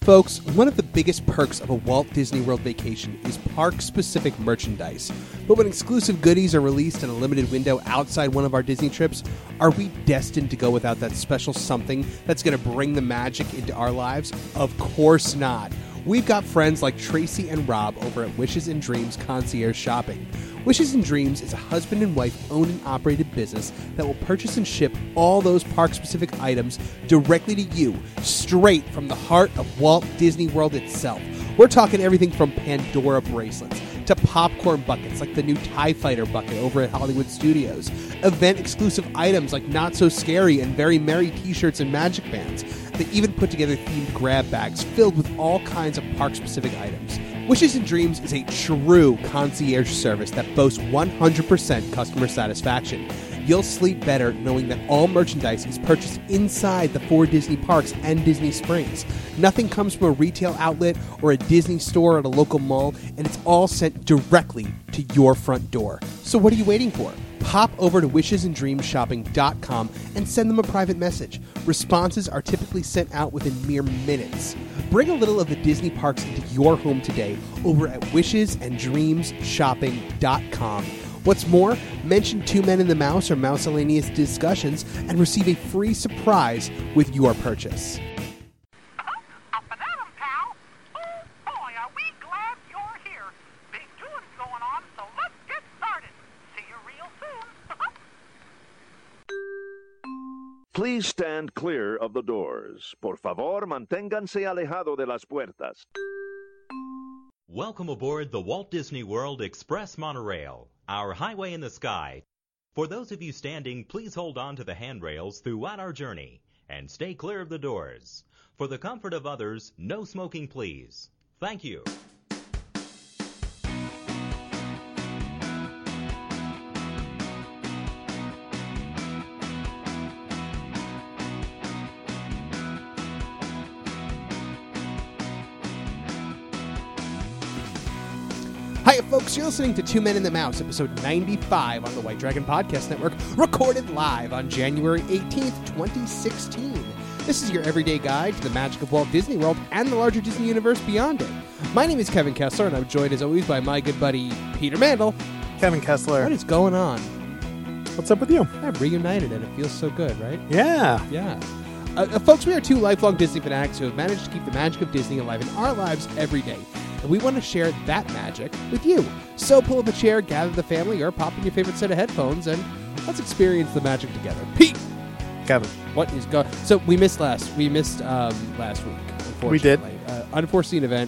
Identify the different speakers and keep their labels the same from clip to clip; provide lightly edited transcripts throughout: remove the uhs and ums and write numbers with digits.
Speaker 1: Folks, one of the biggest perks of a Walt Disney World vacation is park-specific merchandise. But when exclusive goodies are released in a limited window outside one of our Disney trips, are we destined to go without that special something that's going to bring the magic into our lives? Of course not. We've got friends like Tracy and Rob over at Wishes and Dreams Concierge Shopping. Wishes and Dreams is a husband and wife owned and operated business that will purchase and ship all those park-specific items directly to you, straight from the heart of Walt Disney World itself. We're talking everything from Pandora bracelets to popcorn buckets like the new TIE Fighter bucket over at Hollywood Studios, event-exclusive items like Not So Scary and Very Merry t-shirts and magic bands. They even put together themed grab bags filled with all kinds of park-specific items. Wishes and Dreams is a true concierge service that boasts 100% customer satisfaction. You'll sleep better knowing that all merchandise is purchased inside the 4 Disney parks and Disney Springs. Nothing comes from a retail outlet or a Disney store at a local mall, and it's all sent directly to your front door. So what are you waiting for? Pop over to wishesanddreamshopping.com and send them a private message. Responses are typically sent out within mere minutes. Bring a little of the Disney parks into your home today over at wishesanddreamshopping.com. What's more, mention Two Men and the Mouse or Miscellaneous Discussions and receive a free surprise with your purchase.
Speaker 2: Up and at 'em, pal. Oh, boy, are we glad you're here. Big doings going on, so let's get started. See you real soon.
Speaker 3: Please stand clear of the doors. Por favor, manténganse alejado de las puertas.
Speaker 4: Welcome aboard the Walt Disney World Express Monorail, our highway in the sky. For those of you standing, please hold on to the handrails throughout our journey and stay clear of the doors. For the comfort of others, no smoking, please. Thank you.
Speaker 1: Hi, folks. You're listening to Two Men and the Mouse, episode 95 on the White Dragon Podcast Network, recorded live on January 18th, 2016. This is your everyday guide to the magic of Walt Disney World and the larger Disney universe beyond it. My name is Kevin Kessler, and I'm joined, as always, by my good buddy, Peter Mandel.
Speaker 5: Kevin Kessler.
Speaker 1: What is going on?
Speaker 5: What's up with you?
Speaker 1: I'm reunited, and it feels so good, right?
Speaker 5: Yeah.
Speaker 1: Yeah. Folks, we are 2 lifelong Disney fanatics who have managed to keep the magic of Disney alive in our lives every day. And we want to share that magic with you. So pull up a chair, gather the family, or pop in your favorite set of headphones, and let's experience the magic together. Pete!
Speaker 5: Kevin.
Speaker 1: What is going? So we missed last week, unfortunately.
Speaker 5: We did.
Speaker 1: Unforeseen event.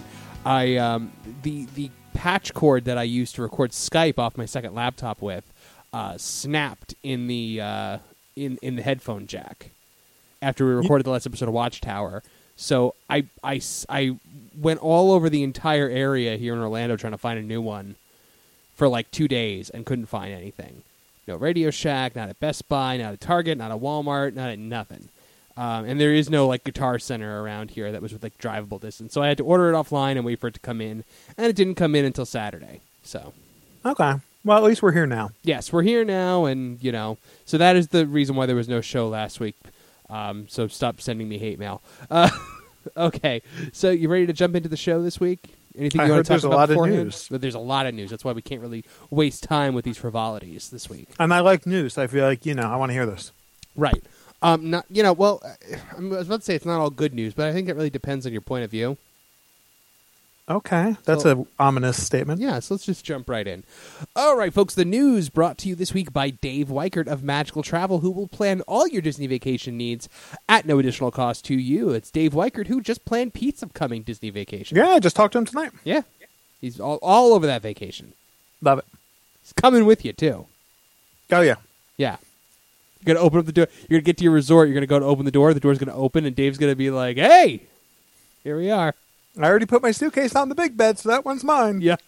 Speaker 1: The patch cord that I used to record Skype off my second laptop with snapped in the headphone jack after we recorded the last episode of Watchtower. So I went all over the entire area here in Orlando trying to find a new one for like 2 days and couldn't find anything. No Radio Shack, not at Best Buy, not at Target, not at Walmart, not at nothing. And there is no like Guitar Center around here that was with like drivable distance. So I had to order it offline and wait for it to come in. And it didn't come in until Saturday. So
Speaker 5: Okay. Well, at least we're here now.
Speaker 1: yes, we're here now, and so that is the reason why there was no show last week. So stop sending me hate mail. Okay, so you ready to jump into the show this week? Anything you want to talk about beforehand?
Speaker 5: There's a lot of news.
Speaker 1: But there's a lot of news. That's why we can't really waste time with these frivolities this week.
Speaker 5: And I like news. I feel like, I want to hear this.
Speaker 1: Right. Not, well, I was about to say it's not all good news, but I think it really depends on your point of view.
Speaker 5: Okay. That's an ominous statement.
Speaker 1: Yeah, so let's just jump right in. All right, folks, the news brought to you this week by Dave Weichert of Magical Travel, who will plan all your Disney vacation needs at no additional cost to you. It's Dave Weichert, who just planned Pete's upcoming Disney vacation.
Speaker 5: Yeah, I just talked to him tonight.
Speaker 1: Yeah. He's all over that vacation.
Speaker 5: Love it.
Speaker 1: He's coming with you, too.
Speaker 5: Oh, yeah.
Speaker 1: Yeah. You're going to open up the door. You're going to get to your resort. You're going to go to open the door. The door's going to open, and Dave's going to be like, hey, here we are.
Speaker 5: I already put my suitcase on the big bed, so that one's mine.
Speaker 1: Yeah.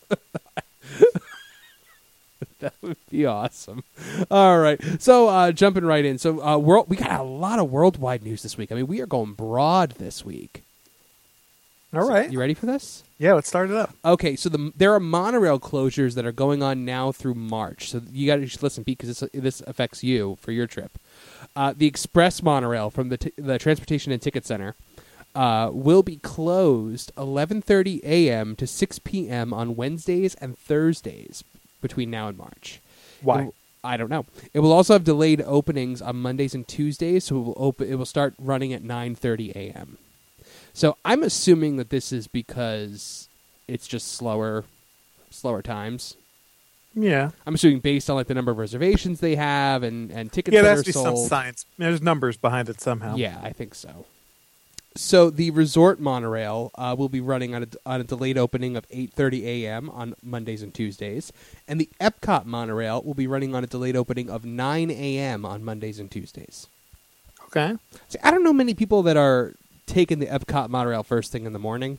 Speaker 1: That would be awesome. All right. So jumping right in. So we got a lot of worldwide news this week. I mean, we are going broad this week.
Speaker 5: All right.
Speaker 1: You ready for this?
Speaker 5: Yeah, let's start it up.
Speaker 1: Okay. So there are monorail closures that are going on now through March. So you should listen, Pete, because this affects you for your trip. The Express monorail from the Transportation and Ticket Center will be closed 11:30 a.m. to 6 p.m. on Wednesdays and Thursdays between now and March.
Speaker 5: Why?
Speaker 1: I don't know. It will also have delayed openings on Mondays and Tuesdays, so it will start running at 9:30 a.m. So I'm assuming that this is because it's just slower times.
Speaker 5: Yeah.
Speaker 1: I'm assuming based on like the number of reservations they have and tickets
Speaker 5: Yeah,
Speaker 1: that
Speaker 5: there
Speaker 1: are
Speaker 5: has to be some
Speaker 1: sold.
Speaker 5: science. There's numbers behind it somehow.
Speaker 1: Yeah, I think so. So the resort monorail will be running on a delayed opening of 8:30 a.m. on Mondays and Tuesdays, and the Epcot monorail will be running on a delayed opening of 9 a.m. on Mondays and Tuesdays.
Speaker 5: Okay.
Speaker 1: See, I don't know many people that are taking the Epcot monorail first thing in the morning.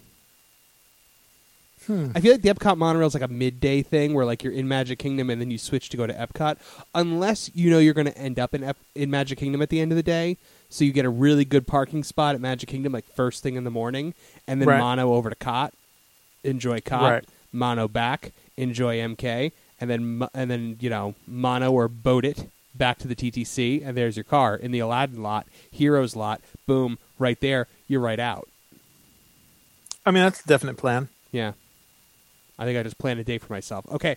Speaker 1: I feel like the Epcot monorail is like a midday thing where like you're in Magic Kingdom and then you switch to go to Epcot, unless you know you're going to end up in Magic Kingdom at the end of the day. So you get a really good parking spot at Magic Kingdom like first thing in the morning, and then
Speaker 5: Right.
Speaker 1: mono over to Cot, enjoy Cot,
Speaker 5: Right.
Speaker 1: mono back, enjoy MK, and then you know mono or boat it back to the TTC, and there's your car in the Aladdin lot, Heroes lot, boom, right there, you're right out.
Speaker 5: I mean, that's a definite plan.
Speaker 1: Yeah. I think I just planned a day for myself. Okay.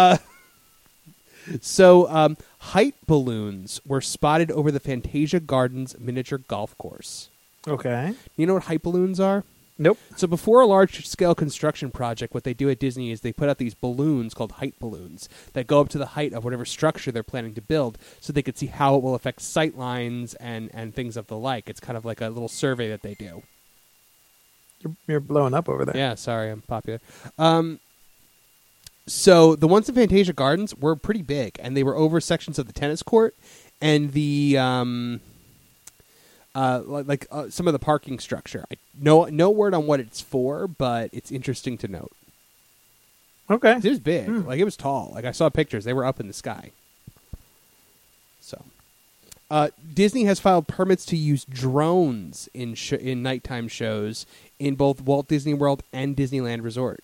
Speaker 1: So height balloons were spotted over the Fantasia Gardens miniature golf course.
Speaker 5: Okay.
Speaker 1: You know what height balloons are?
Speaker 5: Nope.
Speaker 1: So before a large-scale construction project, what they do at Disney is they put out these balloons called height balloons that go up to the height of whatever structure they're planning to build so they could see how it will affect sight lines and things of the like. It's kind of like a little survey that they do.
Speaker 5: You're blowing up over there.
Speaker 1: Yeah, sorry, I'm popular. So the ones in Fantasia Gardens were pretty big, and they were over sections of the tennis court and the some of the parking structure. No word on what it's for, but it's interesting to note.
Speaker 5: Okay.
Speaker 1: It was big, like it was tall. Like I saw pictures; they were up in the sky. So, Disney has filed permits to use drones in nighttime shows in both Walt Disney World and Disneyland Resort.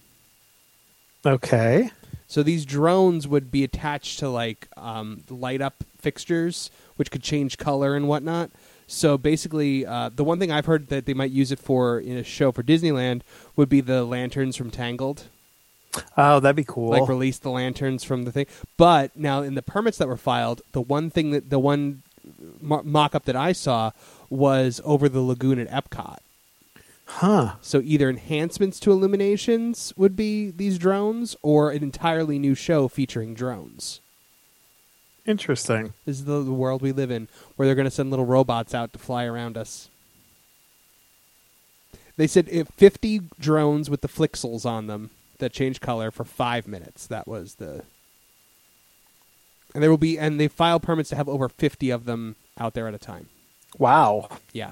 Speaker 5: Okay.
Speaker 1: So these drones would be attached to like light up fixtures, which could change color and whatnot. So basically, the one thing I've heard that they might use it for in a show for Disneyland would be the lanterns from Tangled.
Speaker 5: Oh, that'd be cool.
Speaker 1: Like release the lanterns from the thing. But now in the permits that were filed, the one mock-up that I saw was over the lagoon at Epcot.
Speaker 5: Huh.
Speaker 1: So either enhancements to illuminations would be these drones, or an entirely new show featuring drones.
Speaker 5: Interesting.
Speaker 1: This is the world we live in, where they're going to send little robots out to fly around us. They said 50 drones with the Flixels on them that change color for 5 minutes. That was the... And there will be, and they file permits to have over 50 of them out there at a time.
Speaker 5: Wow.
Speaker 1: Yeah.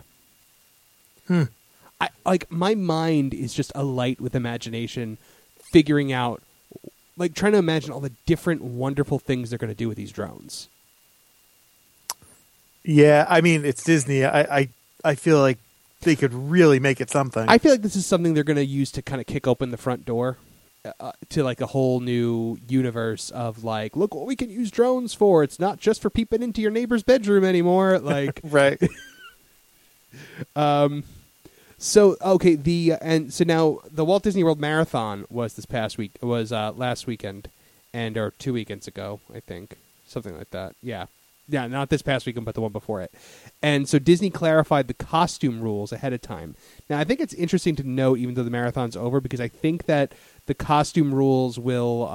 Speaker 1: My mind is just alight with imagination, figuring out, like trying to imagine all the different wonderful things they're going to do with these drones.
Speaker 5: Yeah, I mean, it's Disney. I feel like they could really make it something.
Speaker 1: I feel like this is something they're going to use to kind of kick open the front door to like a whole new universe of like, look what we can use drones for. It's not just for peeping into your neighbor's bedroom anymore. Like,
Speaker 5: right.
Speaker 1: So so now the Walt Disney World Marathon was this past week. It was last weekend, or 2 weekends ago, I think, something like that. Yeah, not this past weekend, but the one before it. And so Disney clarified the costume rules ahead of time. Now I think it's interesting to note, even though the marathon's over, because I think that the costume rules will.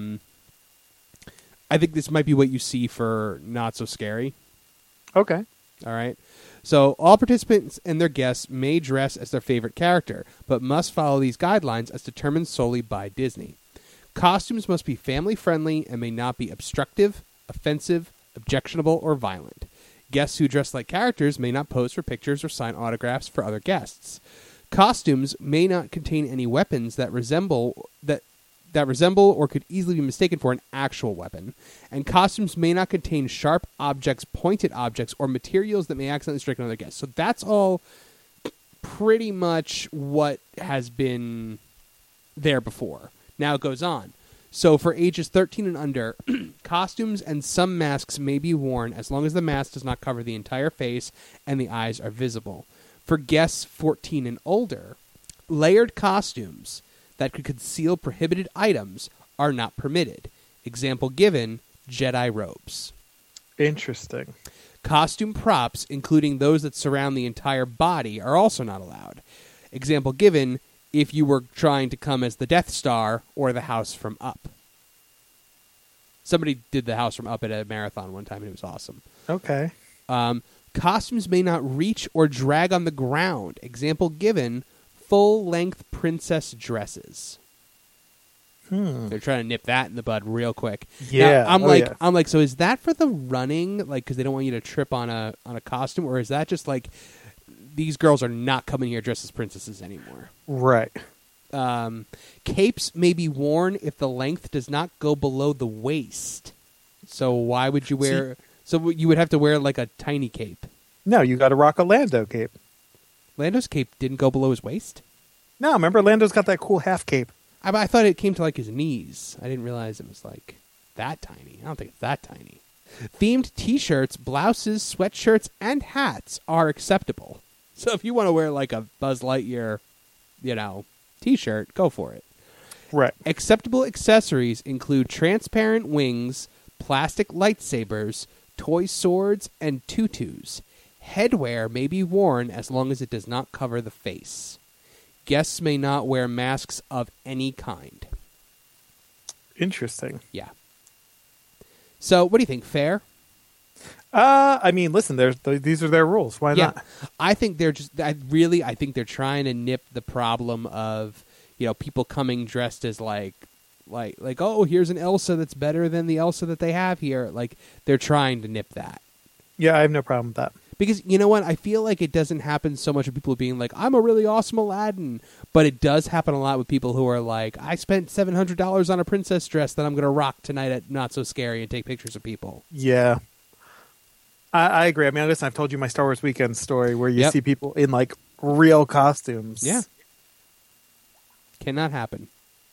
Speaker 1: I think this might be what you see for Not So Scary.
Speaker 5: Okay.
Speaker 1: All right. So all participants and their guests may dress as their favorite character, but must follow these guidelines as determined solely by Disney. Costumes must be family-friendly and may not be obstructive, offensive, objectionable, or violent. Guests who dress like characters may not pose for pictures or sign autographs for other guests. Costumes may not contain any weapons that resemble or could easily be mistaken for an actual weapon, and costumes may not contain sharp objects, pointed objects, or materials that may accidentally strike another guest. So that's all pretty much what has been there before. Now it goes on. So for ages 13 and under, costumes and some masks may be worn as long as the mask does not cover the entire face and the eyes are visible. For guests 14 and older, layered costumes that could conceal prohibited items are not permitted. Example given, Jedi robes.
Speaker 5: Interesting.
Speaker 1: Costume props, including those that surround the entire body, are also not allowed. Example given, if you were trying to come as the Death Star or the House from Up. Somebody did the House from Up at a marathon one time, and it was awesome.
Speaker 5: Okay.
Speaker 1: Costumes may not reach or drag on the ground. Example given, full-length princess dresses. They're trying to nip that in the bud real quick.
Speaker 5: Yeah.
Speaker 1: Now, I'm like, so is that for the running, like, because they don't want you to trip on a costume, or is that just like these girls are not coming here dressed as princesses anymore?
Speaker 5: Right.
Speaker 1: Capes may be worn if the length does not go below the waist. So why would you wear? So you would have to wear like a tiny cape.
Speaker 5: No, you got to rock a Lando cape.
Speaker 1: Lando's cape didn't go below his waist.
Speaker 5: No, remember Lando's got that cool half cape.
Speaker 1: I thought it came to like his knees. I didn't realize it was like that tiny. I don't think it's that tiny. Themed T-shirts, blouses, sweatshirts, and hats are acceptable. So if you want to wear like a Buzz Lightyear, T-shirt, go for it.
Speaker 5: Right.
Speaker 1: Acceptable accessories include transparent wings, plastic lightsabers, toy swords, and tutus. Headwear may be worn as long as it does not cover the face. Guests may not wear masks of any kind.
Speaker 5: Interesting.
Speaker 1: Yeah. So, what do you think? Fair?
Speaker 5: I mean, listen, these are their rules. Why not?
Speaker 1: I think they're I think they're trying to nip the problem of, people coming dressed as like, oh, here's an Elsa that's better than the Elsa that they have here. Like, they're trying to nip that.
Speaker 5: Yeah, I have no problem with that.
Speaker 1: Because, you know what? I feel like it doesn't happen so much with people being like, I'm a really awesome Aladdin. But it does happen a lot with people who are like, I spent $700 on a princess dress that I'm going to rock tonight at Not So Scary and take pictures of people.
Speaker 5: Yeah. I agree. I mean, listen, I've told you my Star Wars Weekend story where you see people in, like, real costumes.
Speaker 1: Yeah. Cannot happen.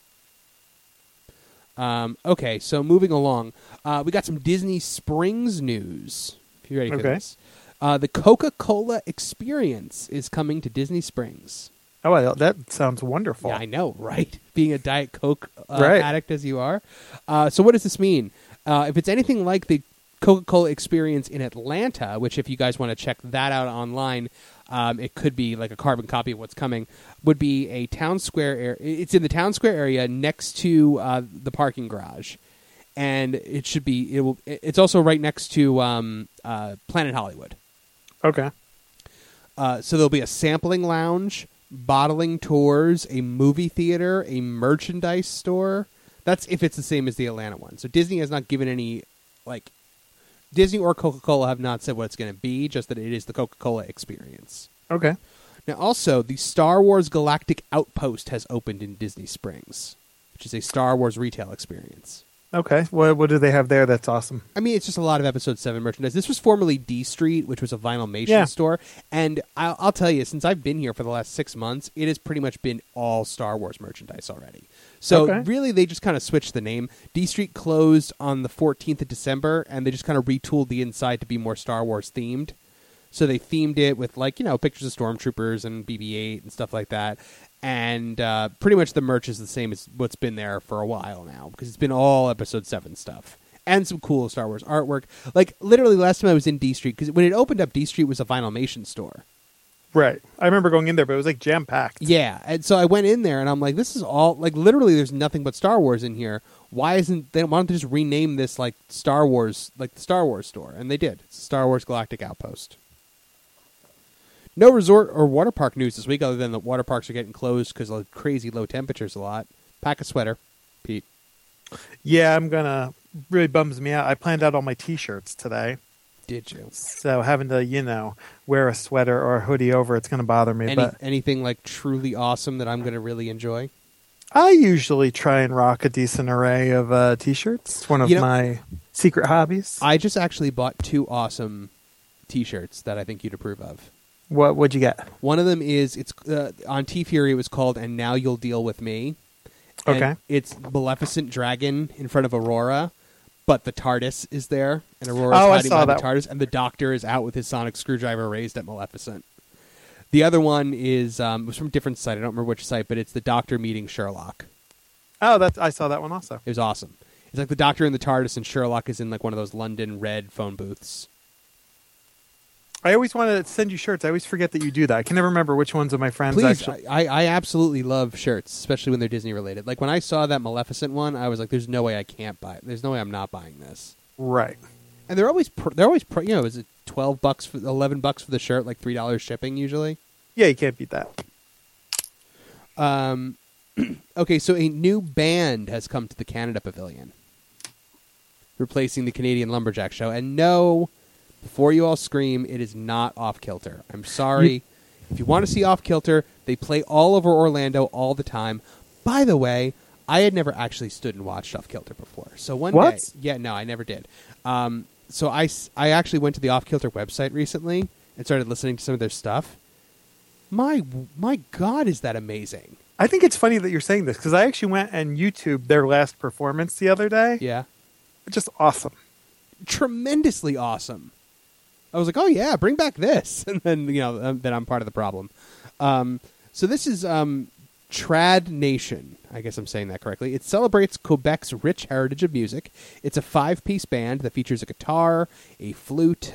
Speaker 1: Okay, so moving along. We got some Disney Springs news. If you're ready for this. The Coca-Cola Experience is coming to Disney Springs.
Speaker 5: Oh, that sounds wonderful.
Speaker 1: Yeah, I know, right? Being a Diet Coke
Speaker 5: right.
Speaker 1: addict as you are. So what does this mean? If it's anything like the Coca-Cola Experience in Atlanta, which if you guys want to check that out online, it could be like a carbon copy of what's coming, would be a town square area. It's in the town square area next to the parking garage. And it's also right next to Planet Hollywood.
Speaker 5: Okay.
Speaker 1: So there'll be a sampling lounge, bottling tours, a movie theater, a merchandise store. That's if it's the same as the Atlanta one. So Disney has not given any, Disney or Coca-Cola have not said what it's going to be, just that it is the Coca-Cola Experience.
Speaker 5: Okay.
Speaker 1: Now also, the Star Wars Galactic Outpost has opened in Disney Springs, which is a Star Wars retail experience.
Speaker 5: Okay. What do they have there that's awesome?
Speaker 1: I mean, it's just a lot of Episode 7 merchandise. This was formerly D Street, which was a Vinylmation store. And I'll tell you, since I've been here for the last 6 months, it has pretty much been all Star Wars merchandise already. So really, they just kind of switched the name. D Street closed on the 14th of December, and they just kind of retooled the inside to be more Star Wars themed. So they themed it with, pictures of stormtroopers and BB-8 and stuff like that. And pretty much the merch is the same as what's been there for a while now, because it's been all Episode 7 stuff. And some cool Star Wars artwork. Like, literally, last time I was in D Street, because when it opened up, D Street was a Vinylmation store.
Speaker 5: Right. I remember going in there, but it was, jam-packed.
Speaker 1: Yeah, and so I went in there, and I'm like, this is all, literally, there's nothing but Star Wars in here. Why don't they just rename this, Star Wars, the Star Wars store? And they did. It's Star Wars Galactic Outpost. No resort or water park news this week, other than the water parks are getting closed because of crazy low temperatures a lot. Pack a sweater, Pete.
Speaker 5: Yeah, really bums me out. I planned out all my T-shirts today.
Speaker 1: Did you?
Speaker 5: So having to, wear a sweater or a hoodie over, it's going to bother me.
Speaker 1: Anything truly awesome that I'm going to really enjoy?
Speaker 5: I usually try and rock a decent array of T-shirts. It's one of my secret hobbies.
Speaker 1: I just actually bought 2 awesome T-shirts that I think you'd approve of.
Speaker 5: What'd you get?
Speaker 1: One of them is, it's on T-Fury, it was called And Now You'll Deal With Me.
Speaker 5: Okay.
Speaker 1: And it's Maleficent Dragon in front of Aurora, but the TARDIS is there, and Aurora's hiding behind the TARDIS, and the Doctor is out with his sonic screwdriver raised at Maleficent. The other one is it was from a different site. I don't remember which site, but it's the Doctor meeting Sherlock.
Speaker 5: Oh, I saw that one also.
Speaker 1: It was awesome. It's like the Doctor in the TARDIS and Sherlock is in like one of those London red phone booths.
Speaker 5: I always want to send you shirts. I always forget that you do that. I can never remember which ones of my friends
Speaker 1: Please,
Speaker 5: actually.
Speaker 1: I absolutely love shirts, especially when they're Disney related. Like when I saw that Maleficent one, I was like, "There's no way I can't buy it. There's no way I'm not buying this."
Speaker 5: Right.
Speaker 1: And they're always is it $12 for $11 for the shirt, like $3 shipping usually.
Speaker 5: Yeah, you can't beat that.
Speaker 1: Okay, so a new band has come to the Canada Pavilion, replacing the Canadian Lumberjack Show. And no, before you all scream, it is not Off Kilter. I'm sorry. If you want to see Off Kilter, they play all over Orlando all the time. By the way, I had never actually stood and watched Off Kilter before. So one day, yeah, no, I never did. So I actually went to the Off Kilter website recently and started listening to some of their stuff. My God, is that amazing?
Speaker 5: I think it's funny that you're saying this because I actually went and YouTubed their last performance the other day.
Speaker 1: Yeah.
Speaker 5: It's just awesome.
Speaker 1: Tremendously awesome. I was like, oh yeah, bring back this. And then, then I'm part of the problem. So this is Trad Nation. I guess I'm saying that correctly. It celebrates Quebec's rich heritage of music. It's a 5-piece band that features a guitar, a flute,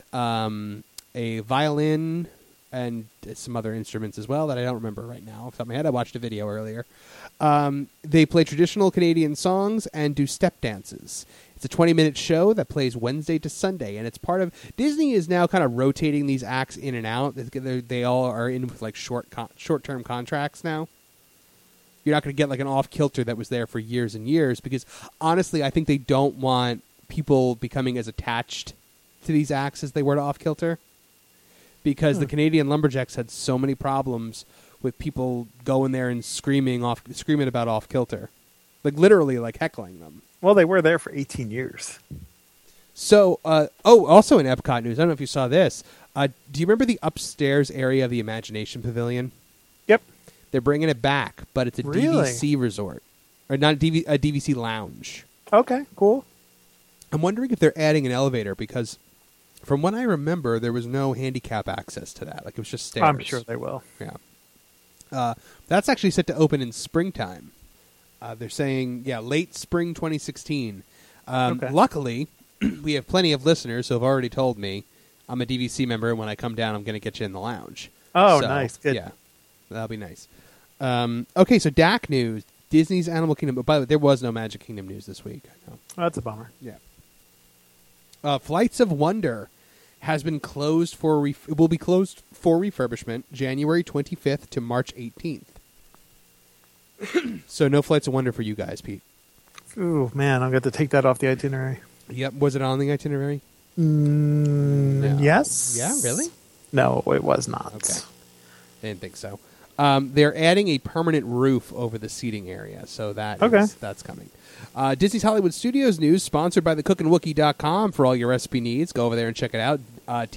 Speaker 1: a violin, and some other instruments as well that I don't remember right now off the top of my head. I watched a video earlier. They play traditional Canadian songs and do step dances. It's a 20-minute show that plays Wednesday to Sunday, and it's part of... Disney is now kind of rotating these acts in and out. They all are in with like short-term contracts now. You're not going to get like an Off Kilter that was there for years and years because, honestly, I think they don't want people becoming as attached to these acts as they were to Off Kilter. Because the Canadian Lumberjacks had so many problems with people going there and screaming about Off Kilter. Like, literally, like, heckling them.
Speaker 5: Well, they were there for 18 years.
Speaker 1: So, also in Epcot news, I don't know if you saw this. Do you remember the upstairs area of the Imagination Pavilion?
Speaker 5: Yep.
Speaker 1: They're bringing it back, but it's a DVC resort. Or not a DVC lounge.
Speaker 5: Okay, cool.
Speaker 1: I'm wondering if they're adding an elevator because... From what I remember, there was no handicap access to that. Like, it was just stairs.
Speaker 5: I'm sure they will.
Speaker 1: Yeah. That's actually set to open in springtime. They're saying, late spring 2016.
Speaker 5: Okay.
Speaker 1: Luckily, we have plenty of listeners who have already told me I'm a DVC member, and when I come down, I'm going to get you in the lounge.
Speaker 5: Oh, nice. Good.
Speaker 1: Yeah, that'll be nice. Okay, so DAC news. Disney's Animal Kingdom. But by the way, there was no Magic Kingdom news this week. I know.
Speaker 5: Oh, that's a bummer.
Speaker 1: Yeah. Flights of Wonder has been closed will be closed for refurbishment January 25th to March 18th. So no Flights of Wonder for you guys, Pete.
Speaker 5: Ooh, man, I'm going to take that off the itinerary.
Speaker 1: Yep. Was it on the itinerary?
Speaker 5: No. Yes.
Speaker 1: Yeah, really?
Speaker 5: No, it was not.
Speaker 1: Okay. I didn't think so. They're adding a permanent roof over the seating area, so that's coming. Disney's Hollywood Studios news, sponsored by thecookandwookie.com for all your recipe needs. Go over there and check it out.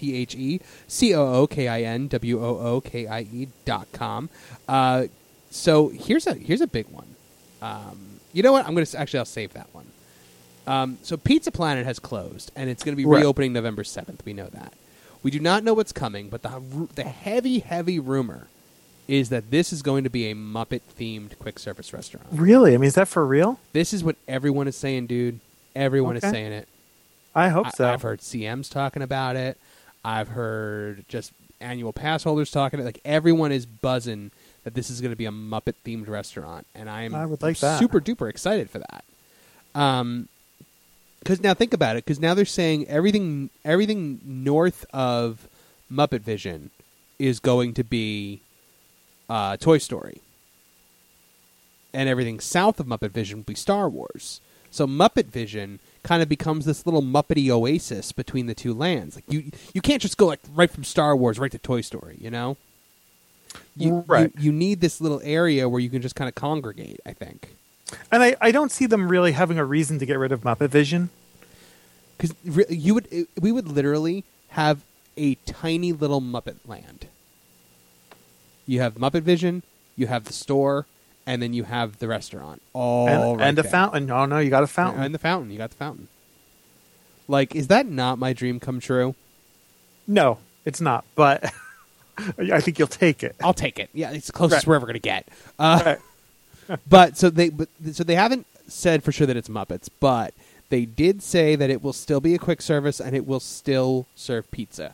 Speaker 1: TheCookandWookie.com. So here's a big one. You know what? I'll save that one. So Pizza Planet has closed, and it's going to be reopening November 7th. We know that. We do not know what's coming, but the heavy rumor is that this is going to be a Muppet-themed quick-service restaurant.
Speaker 5: Really? I mean, is that for real?
Speaker 1: This is what everyone is saying, dude. Everyone is saying it.
Speaker 5: I hope so.
Speaker 1: I've heard CMs talking about it. I've heard just annual pass holders talking. Like, everyone is buzzing that this is going to be a Muppet-themed restaurant, and I would like that. Super-duper excited for that. Because now think about it. Because now they're saying everything north of Muppet Vision is going to be Toy Story, and everything south of Muppet Vision will be Star Wars. So Muppet Vision kind of becomes this little Muppety oasis between the two lands. Like you can't just go like right from Star Wars right to Toy Story. You know, you need this little area where you can just kind of congregate. I think,
Speaker 5: and I don't see them really having a reason to get rid of Muppet Vision,
Speaker 1: because we would literally have a tiny little Muppet land. You have Muppet Vision, you have the store, and then you have the restaurant.
Speaker 5: And a fountain. Oh, no, you got a fountain.
Speaker 1: And the fountain. You got the fountain. Like, is that not my dream come true?
Speaker 5: No, it's not. But I think you'll take it.
Speaker 1: I'll take it. Yeah, it's the closest
Speaker 5: Right.
Speaker 1: we're ever going to get.
Speaker 5: Right.
Speaker 1: So they haven't said for sure that it's Muppets, but they did say that it will still be a quick service and it will still serve pizza.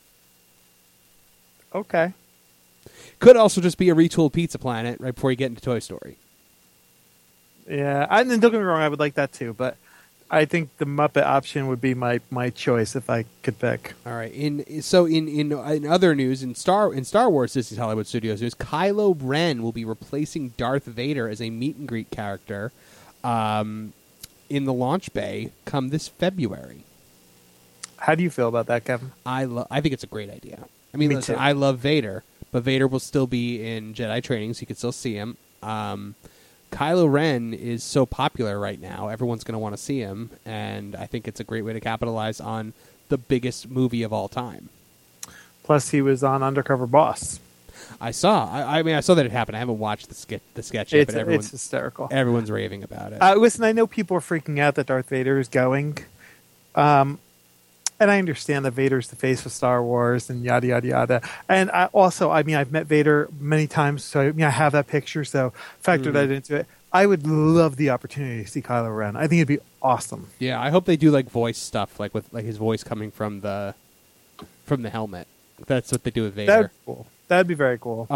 Speaker 5: Okay.
Speaker 1: Could also just be a retooled Pizza Planet right before you get into Toy Story.
Speaker 5: Yeah, and then don't get me wrong, I would like that too, but I think the Muppet option would be my choice if I could pick.
Speaker 1: All right. In other news, in Star Wars Disney's Hollywood Studios news, Kylo Ren will be replacing Darth Vader as a meet and greet character in the launch bay come this February.
Speaker 5: How do you feel about that, Kevin?
Speaker 1: I think it's a great idea. I mean,
Speaker 5: Me
Speaker 1: listen,
Speaker 5: too.
Speaker 1: I love Vader, but Vader will still be in Jedi training, so you can still see him. Kylo Ren is so popular right now; everyone's going to want to see him, and I think it's a great way to capitalize on the biggest movie of all time.
Speaker 5: Plus, he was on Undercover Boss.
Speaker 1: I saw that it happened. I haven't watched the sketch yet, but
Speaker 5: It's hysterical.
Speaker 1: everyone's raving about it.
Speaker 5: Listen, I know people are freaking out that Darth Vader is going. And I understand that Vader's the face of Star Wars and yada, yada, yada. And I've met Vader many times, so I have that picture, so factor that into it. I would love the opportunity to see Kylo Ren. I think it'd be awesome.
Speaker 1: Yeah, I hope they do like voice stuff, like with like his voice coming from the helmet. That's what they do with Vader.
Speaker 5: That'd be cool. That'd be very cool.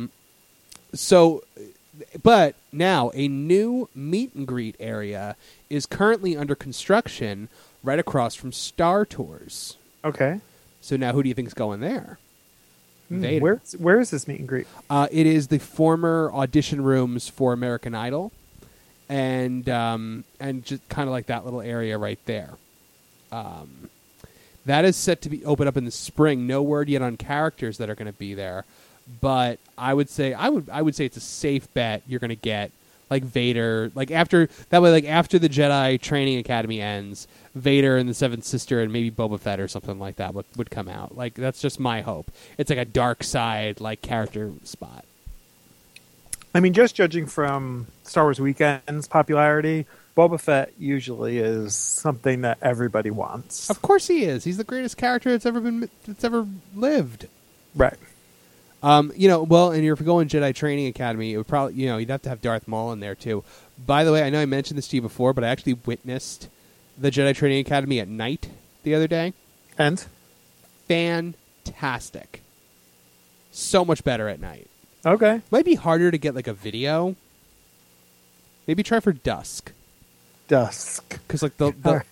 Speaker 1: But now a new meet and greet area is currently under construction right across from Star Tours.
Speaker 5: Okay.
Speaker 1: So now who do you think's going there? Vader.
Speaker 5: Where is this meet and greet?
Speaker 1: It is the former audition rooms for American Idol, and just kind of like that little area right there. That is set to be open up in the spring. No word yet on characters that are going to be there, but I would say it's a safe bet you're going to get like Vader, after the Jedi Training Academy ends, Vader and the Seventh Sister and maybe Boba Fett or something like that would come out. Like, that's just my hope. It's like a dark side character spot.
Speaker 5: I mean, just judging from Star Wars Weekend's popularity, Boba Fett usually is something that everybody wants.
Speaker 1: Of course he is. He's the greatest character that's ever lived.
Speaker 5: Right.
Speaker 1: And if you're going Jedi Training Academy, it would probably, you'd have to have Darth Maul in there too. By the way, I know I mentioned this to you before, but I actually witnessed the Jedi Training Academy at night the other day.
Speaker 5: And?
Speaker 1: Fantastic. So much better at night.
Speaker 5: Okay.
Speaker 1: Might be harder to get a video. Maybe try for dusk. Because the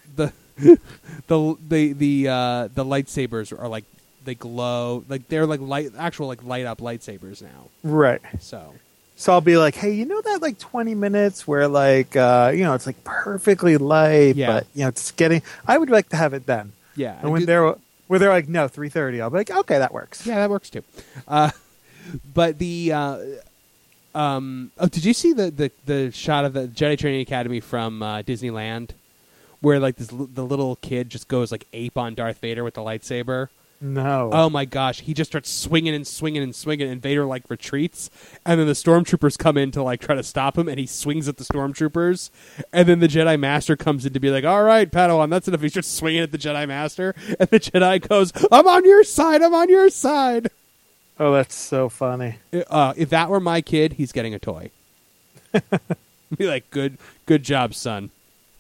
Speaker 1: lightsabers are they glow, they're light up lightsabers now.
Speaker 5: Right.
Speaker 1: So
Speaker 5: I'll be like, hey, that 20 minutes where it's perfectly light,
Speaker 1: Yeah.
Speaker 5: but it's getting. I would like to have it then.
Speaker 1: yeah,
Speaker 5: And when they're like, no, 3:30, I'll be like, okay, that works.
Speaker 1: yeah, that works too. But the did you see the shot of the Jedi Training Academy from Disneyland, where the little kid just goes ape on Darth Vader with the lightsaber?
Speaker 5: No.
Speaker 1: Oh my gosh, he just starts swinging and swinging and swinging, and Vader retreats, and then the stormtroopers come in to try to stop him, and he swings at the stormtroopers, and then the Jedi Master comes in to be like, all right, Padawan, that's enough. He's just swinging at the Jedi Master, and the Jedi goes, I'm on your side, I'm on your side.
Speaker 5: Oh, that's so funny.
Speaker 1: If that were my kid, he's getting a toy. Be like, good job, son.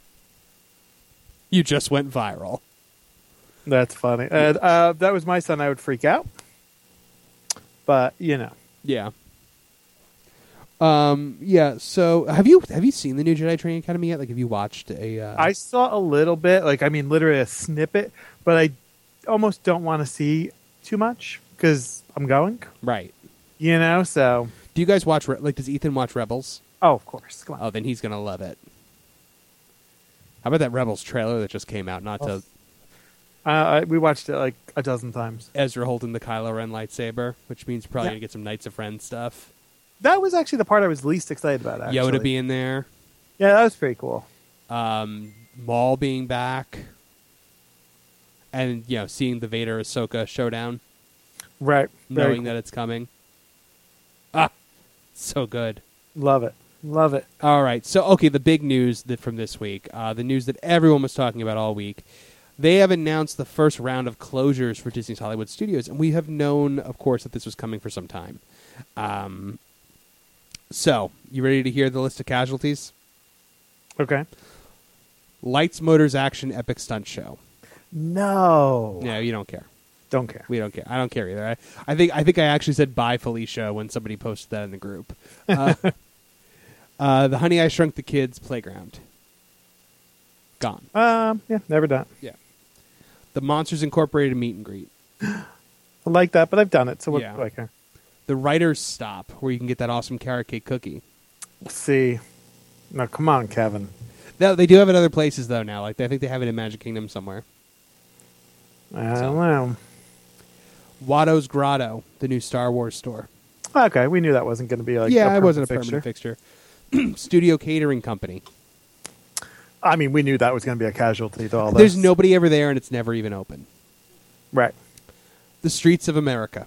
Speaker 1: You just went viral.
Speaker 5: That's funny. That was my son. I would freak out. But,
Speaker 1: Yeah. Yeah. So, have you seen the new Jedi Training Academy yet? Have you watched a?
Speaker 5: I saw a little bit, literally a snippet, but I almost don't want to see too much because I'm going.
Speaker 1: Right.
Speaker 5: So.
Speaker 1: Do you guys watch? Does Ethan watch Rebels?
Speaker 5: Oh, of course. Come on.
Speaker 1: Oh, then he's gonna love it. How about that Rebels trailer that just came out?
Speaker 5: We watched it a dozen times.
Speaker 1: Ezra holding the Kylo Ren lightsaber, which means you're probably
Speaker 5: Yeah.
Speaker 1: gonna get some Knights of Ren stuff.
Speaker 5: That was actually the part I was least excited about. Actually.
Speaker 1: Yoda being there.
Speaker 5: Yeah, that was pretty cool.
Speaker 1: Maul being back, and seeing the Vader Ahsoka showdown,
Speaker 5: Right. Very
Speaker 1: knowing
Speaker 5: cool.
Speaker 1: that it's coming. So good.
Speaker 5: Love it. Love it.
Speaker 1: All right. So, okay, the big news from this week, the news that everyone was talking about all week, They have announced the first round of closures for Disney's Hollywood Studios, and we have known, of course, that this was coming for some time. So, you ready to hear the list of casualties?
Speaker 5: Okay.
Speaker 1: Lights, Motors, Action, Epic Stunt Show.
Speaker 5: No.
Speaker 1: No, you don't care.
Speaker 5: Don't care.
Speaker 1: We don't care. I don't care either. I think I actually said bye, Felicia, when somebody posted that in the group. The Honey, I Shrunk the Kids playground. Gone.
Speaker 5: Yeah, never done.
Speaker 1: Yeah. The Monsters Incorporated meet and greet.
Speaker 5: I like that, but I've done it, so what
Speaker 1: Yeah.
Speaker 5: do I care?
Speaker 1: The Writer's Stop, where you can get that awesome carrot cake cookie.
Speaker 5: See. No, come on, Kevin.
Speaker 1: No, they do have it other places, though, now. Like I think they have it in Magic Kingdom somewhere.
Speaker 5: I don't know.
Speaker 1: Watto's Grotto, the new Star Wars store.
Speaker 5: Okay, we knew that wasn't going to be like
Speaker 1: Yeah,
Speaker 5: a
Speaker 1: it wasn't a
Speaker 5: permanent
Speaker 1: permanent fixture. Studio Catering Company.
Speaker 5: I mean, we knew that was going to be a casualty to all this.
Speaker 1: There's nobody ever there, and it's never even open.
Speaker 5: Right.
Speaker 1: The Streets of America.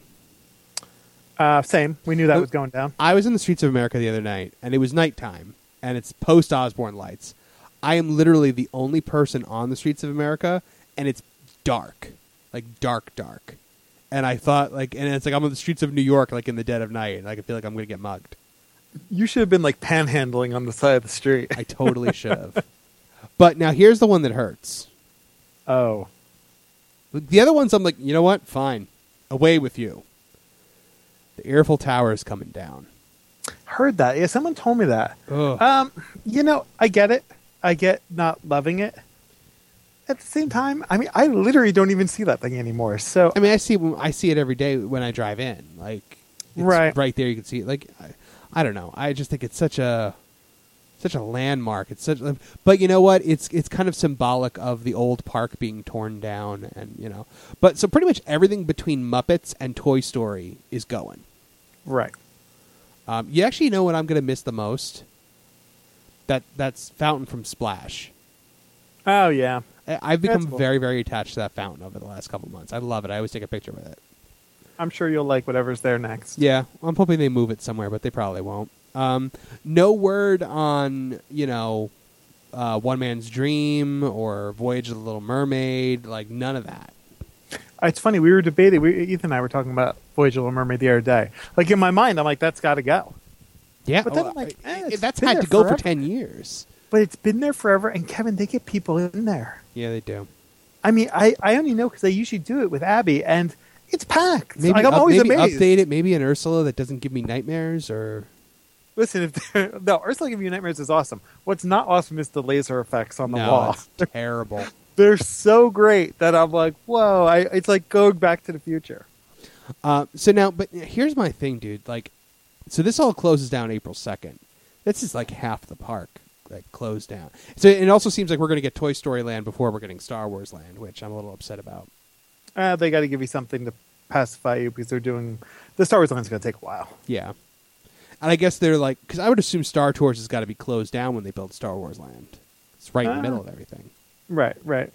Speaker 5: Same. We knew that was going down.
Speaker 1: I was in the Streets of America the other night, and it was nighttime, and it's post-Osborne lights. I am literally the only person on the Streets of America, and it's dark. Like, dark. And I thought, like, and it's like I'm on the streets of New York, like, in the dead of night, and I can feel like I'm going to get mugged.
Speaker 5: You should have been like panhandling on the side of the street.
Speaker 1: I totally should have. But now here's the one that hurts.
Speaker 5: Oh.
Speaker 1: The other ones, I'm like, you know what? Fine. Away with you. The Eiffel Tower is coming down.
Speaker 5: Heard that. Yeah, someone told me that.
Speaker 1: Ugh.
Speaker 5: You know, I get it. I get not loving it. At the same time, I mean, I literally don't even see that thing anymore. So
Speaker 1: I mean, I see it every day when I drive in. Like, it's right there. You can see it. Like, I don't know. I just think it's such a landmark. It's such, but you know what? It's kind of symbolic of the old park being torn down, and you know. But so pretty much everything between Muppets and Toy Story is going.
Speaker 5: right.
Speaker 1: You actually know what I'm going to miss the most? That's Fountain from Splash.
Speaker 5: Oh yeah.
Speaker 1: I've become
Speaker 5: That's cool.
Speaker 1: very, very attached to that fountain over the last couple of months. I love it. I always take a picture with it.
Speaker 5: I'm sure you'll like whatever's there next.
Speaker 1: Yeah, I'm hoping they move it somewhere, but they probably won't. No word on, One Man's Dream or Voyage of the Little Mermaid, like none of that.
Speaker 5: It's funny. We were debating. Ethan and I were talking about Voyage of the Little Mermaid the other day. Like in my mind, I'm like, that's got to go.
Speaker 1: Yeah,
Speaker 5: But then I'm like, it's
Speaker 1: that's
Speaker 5: been
Speaker 1: had
Speaker 5: there
Speaker 1: to go for
Speaker 5: forever.
Speaker 1: 10 years.
Speaker 5: But it's been there forever. And Kevin, they get people in there.
Speaker 1: Yeah, they do.
Speaker 5: I mean, I only know because I usually do it with Abby, and it's packed.
Speaker 1: Maybe,
Speaker 5: like, I'm always
Speaker 1: maybe
Speaker 5: amazed.
Speaker 1: update it. Maybe an Ursula that doesn't give me nightmares, or
Speaker 5: Listen, no, Ursula Give You Nightmares is awesome. What's not awesome is the laser effects on the
Speaker 1: no,
Speaker 5: wall.
Speaker 1: it's terrible.
Speaker 5: They're so great that I'm like, whoa! It's like going back to the future.
Speaker 1: So now, but here's my thing, dude. Like, so this all closes down April 2nd. This is like half the park, like, closed down. So it also seems like we're going to get Toy Story Land before we're getting Star Wars Land, which I'm a little upset about.
Speaker 5: They got to give you something to pacify you because they're doing the Star Wars Land's going to take a while.
Speaker 1: Yeah. And I guess they're like, because I would assume Star Tours has got to be closed down when they build Star Wars Land. It's right in the middle of everything.
Speaker 5: Right, right.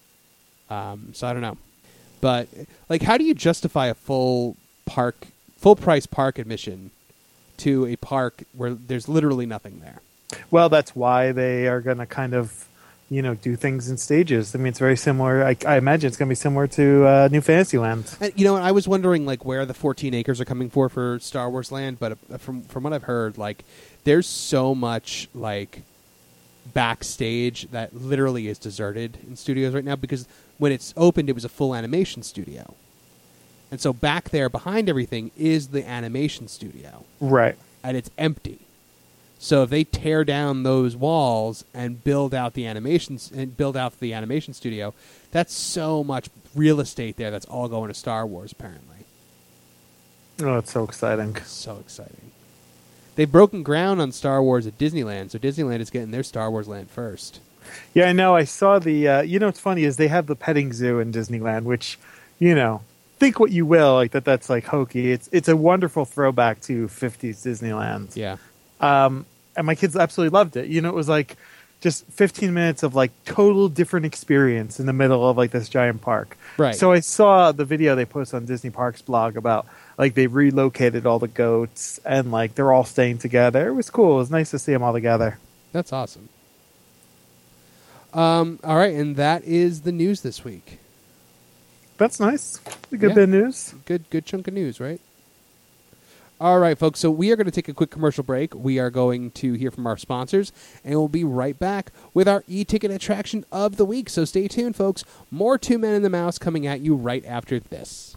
Speaker 1: So I don't know. But, like, how do you justify a full price park admission to a park where there's literally nothing there?
Speaker 5: Well, that's why they are going to kind of, do things in stages. I mean, it's very similar. I imagine it's going to be similar to New Fantasyland.
Speaker 1: And, I was wondering, like, where the 14 acres are coming for Star Wars Land, but from what I've heard, like, there's so much, like, backstage that literally is deserted in studios right now, because when it's opened, it was a full animation studio. And so back there behind everything is the animation studio.
Speaker 5: Right.
Speaker 1: And it's empty. So if they tear down those walls and build out the animations and build out the animation studio, that's so much real estate there that's all going to Star Wars, apparently.
Speaker 5: Oh, it's so exciting.
Speaker 1: So exciting. They've broken ground on Star Wars at Disneyland, so Disneyland is getting their Star Wars Land first.
Speaker 5: Yeah, I know. I saw the, what's funny is they have the petting zoo in Disneyland, which, think what you will, like that's like hokey. It's a wonderful throwback to 50s Disneyland.
Speaker 1: Yeah.
Speaker 5: And my kids absolutely loved it. It was like just 15 minutes of like total different experience in the middle of like this giant park.
Speaker 1: Right.
Speaker 5: So I saw the video they posted on Disney Parks blog about like they relocated all the goats and like they're all staying together. It was cool. It was nice to see them all together.
Speaker 1: That's awesome. All right, and that is the news this week.
Speaker 5: That's nice. A good
Speaker 1: Yeah.
Speaker 5: bit of news.
Speaker 1: Good chunk of news, right? All right, folks. So we are going to take a quick commercial break. We are going to hear from our sponsors, and we'll be right back with our e-ticket attraction of the week. So stay tuned, folks. More Two Men and the Mouse coming at you right after this.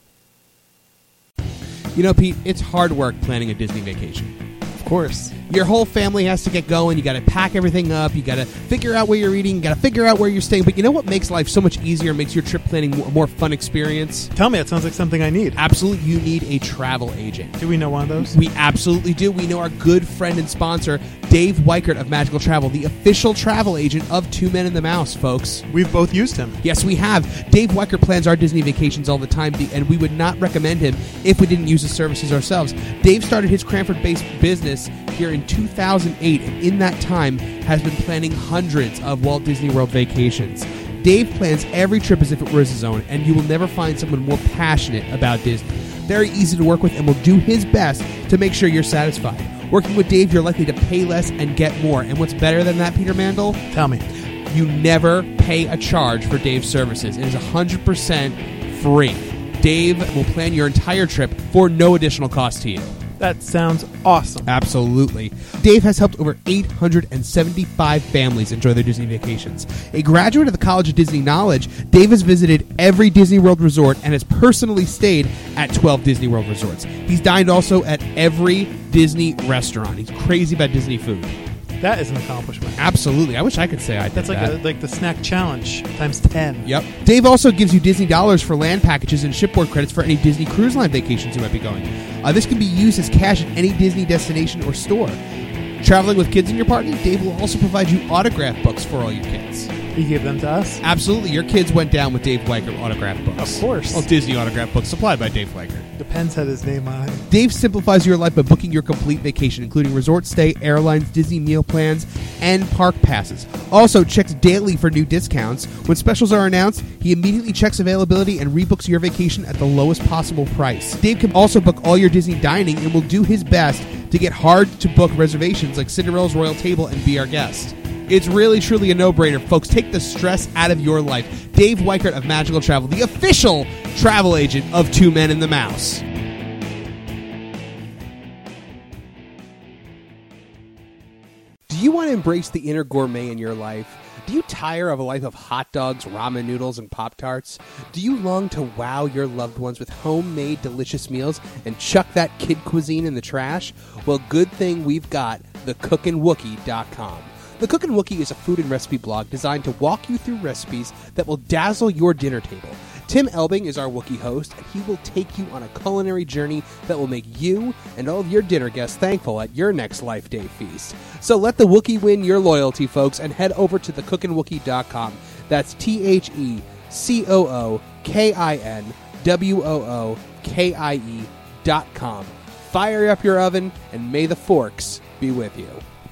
Speaker 1: You know, Pete, it's hard work planning a Disney vacation.
Speaker 5: Of course.
Speaker 1: Your whole family has to get going. You got to pack everything up. You got to figure out where you're eating. You got to figure out where you're staying. But you know what makes life so much easier, makes your trip planning a more fun experience?
Speaker 5: Tell me, it sounds like something I need.
Speaker 1: Absolutely, you need a travel agent.
Speaker 5: Do we know one of those?
Speaker 1: We absolutely do. We know our good friend and sponsor, Dave Weichert of Magical Travel, the official travel agent of Two Men and the Mouse, folks.
Speaker 5: We've both used him.
Speaker 1: Yes, we have. Dave Weichert plans our Disney vacations all the time, and we would not recommend him if we didn't use his services ourselves. Dave started his Cranford-based business here in 2008, and in that time has been planning hundreds of Walt Disney World vacations. Dave plans every trip as if it was his own, and you will never find someone more passionate about Disney. Very easy to work with, and will do his best to make sure you're satisfied. Working with Dave, you're likely to pay less and get more. And what's better than that, Peter Mandel?
Speaker 5: Tell me.
Speaker 1: You never pay a charge for Dave's services. It is 100% free. Dave will plan your entire trip for no additional cost to you.
Speaker 5: That sounds awesome.
Speaker 1: Absolutely. Dave has helped over 875 families enjoy their Disney vacations. A graduate of the College of Disney Knowledge, Dave has visited every Disney World resort and has personally stayed at 12 Disney World resorts. He's dined also at every Disney restaurant. He's crazy about Disney food.
Speaker 5: That is an accomplishment.
Speaker 1: Absolutely. I wish I could say I did
Speaker 5: That's like
Speaker 1: that.
Speaker 5: like the snack challenge times 10.
Speaker 1: Yep. Dave also gives you Disney dollars for land packages and shipboard credits for any Disney Cruise Line vacations you might be going. This can be used as cash at any Disney destination or store. Traveling with kids in your party, Dave will also provide you autograph books for all your kids.
Speaker 5: He gave them to us?
Speaker 1: Absolutely. Your kids went down with Dave Weichert autograph books.
Speaker 5: Of course.
Speaker 1: All Disney autograph books supplied by Dave Weichert.
Speaker 5: Depends had his name on it.
Speaker 1: Dave simplifies your life by booking your complete vacation, including resort stay, airlines, Disney meal plans, and park passes. Also, checks daily for new discounts. When specials are announced, he immediately checks availability and rebooks your vacation at the lowest possible price. Dave can also book all your Disney dining and will do his best to get hard-to-book reservations like Cinderella's Royal Table and Be Our Guest. It's really, truly a no-brainer. Folks, take the stress out of your life. Dave Weichert of Magical Travel, the official travel agent of Two Men and the Mouse. Do you want to embrace the inner gourmet in your life? Do you tire of a life of hot dogs, ramen noodles, and Pop-Tarts? Do you long to wow your loved ones with homemade delicious meals and chuck that kid cuisine in the trash? Well, good thing we've got thecookandwookie.com. The Cook and Wookie is a food and recipe blog designed to walk you through recipes that will dazzle your dinner table. Tim Elbing is our Wookie host, and he will take you on a culinary journey that will make you and all of your dinner guests thankful at your next Life Day feast. So let the Wookie win your loyalty, folks, and head over to thecookandwookie.com. That's TheCookandWookie.com. Fire up your oven, and may the forks be with you.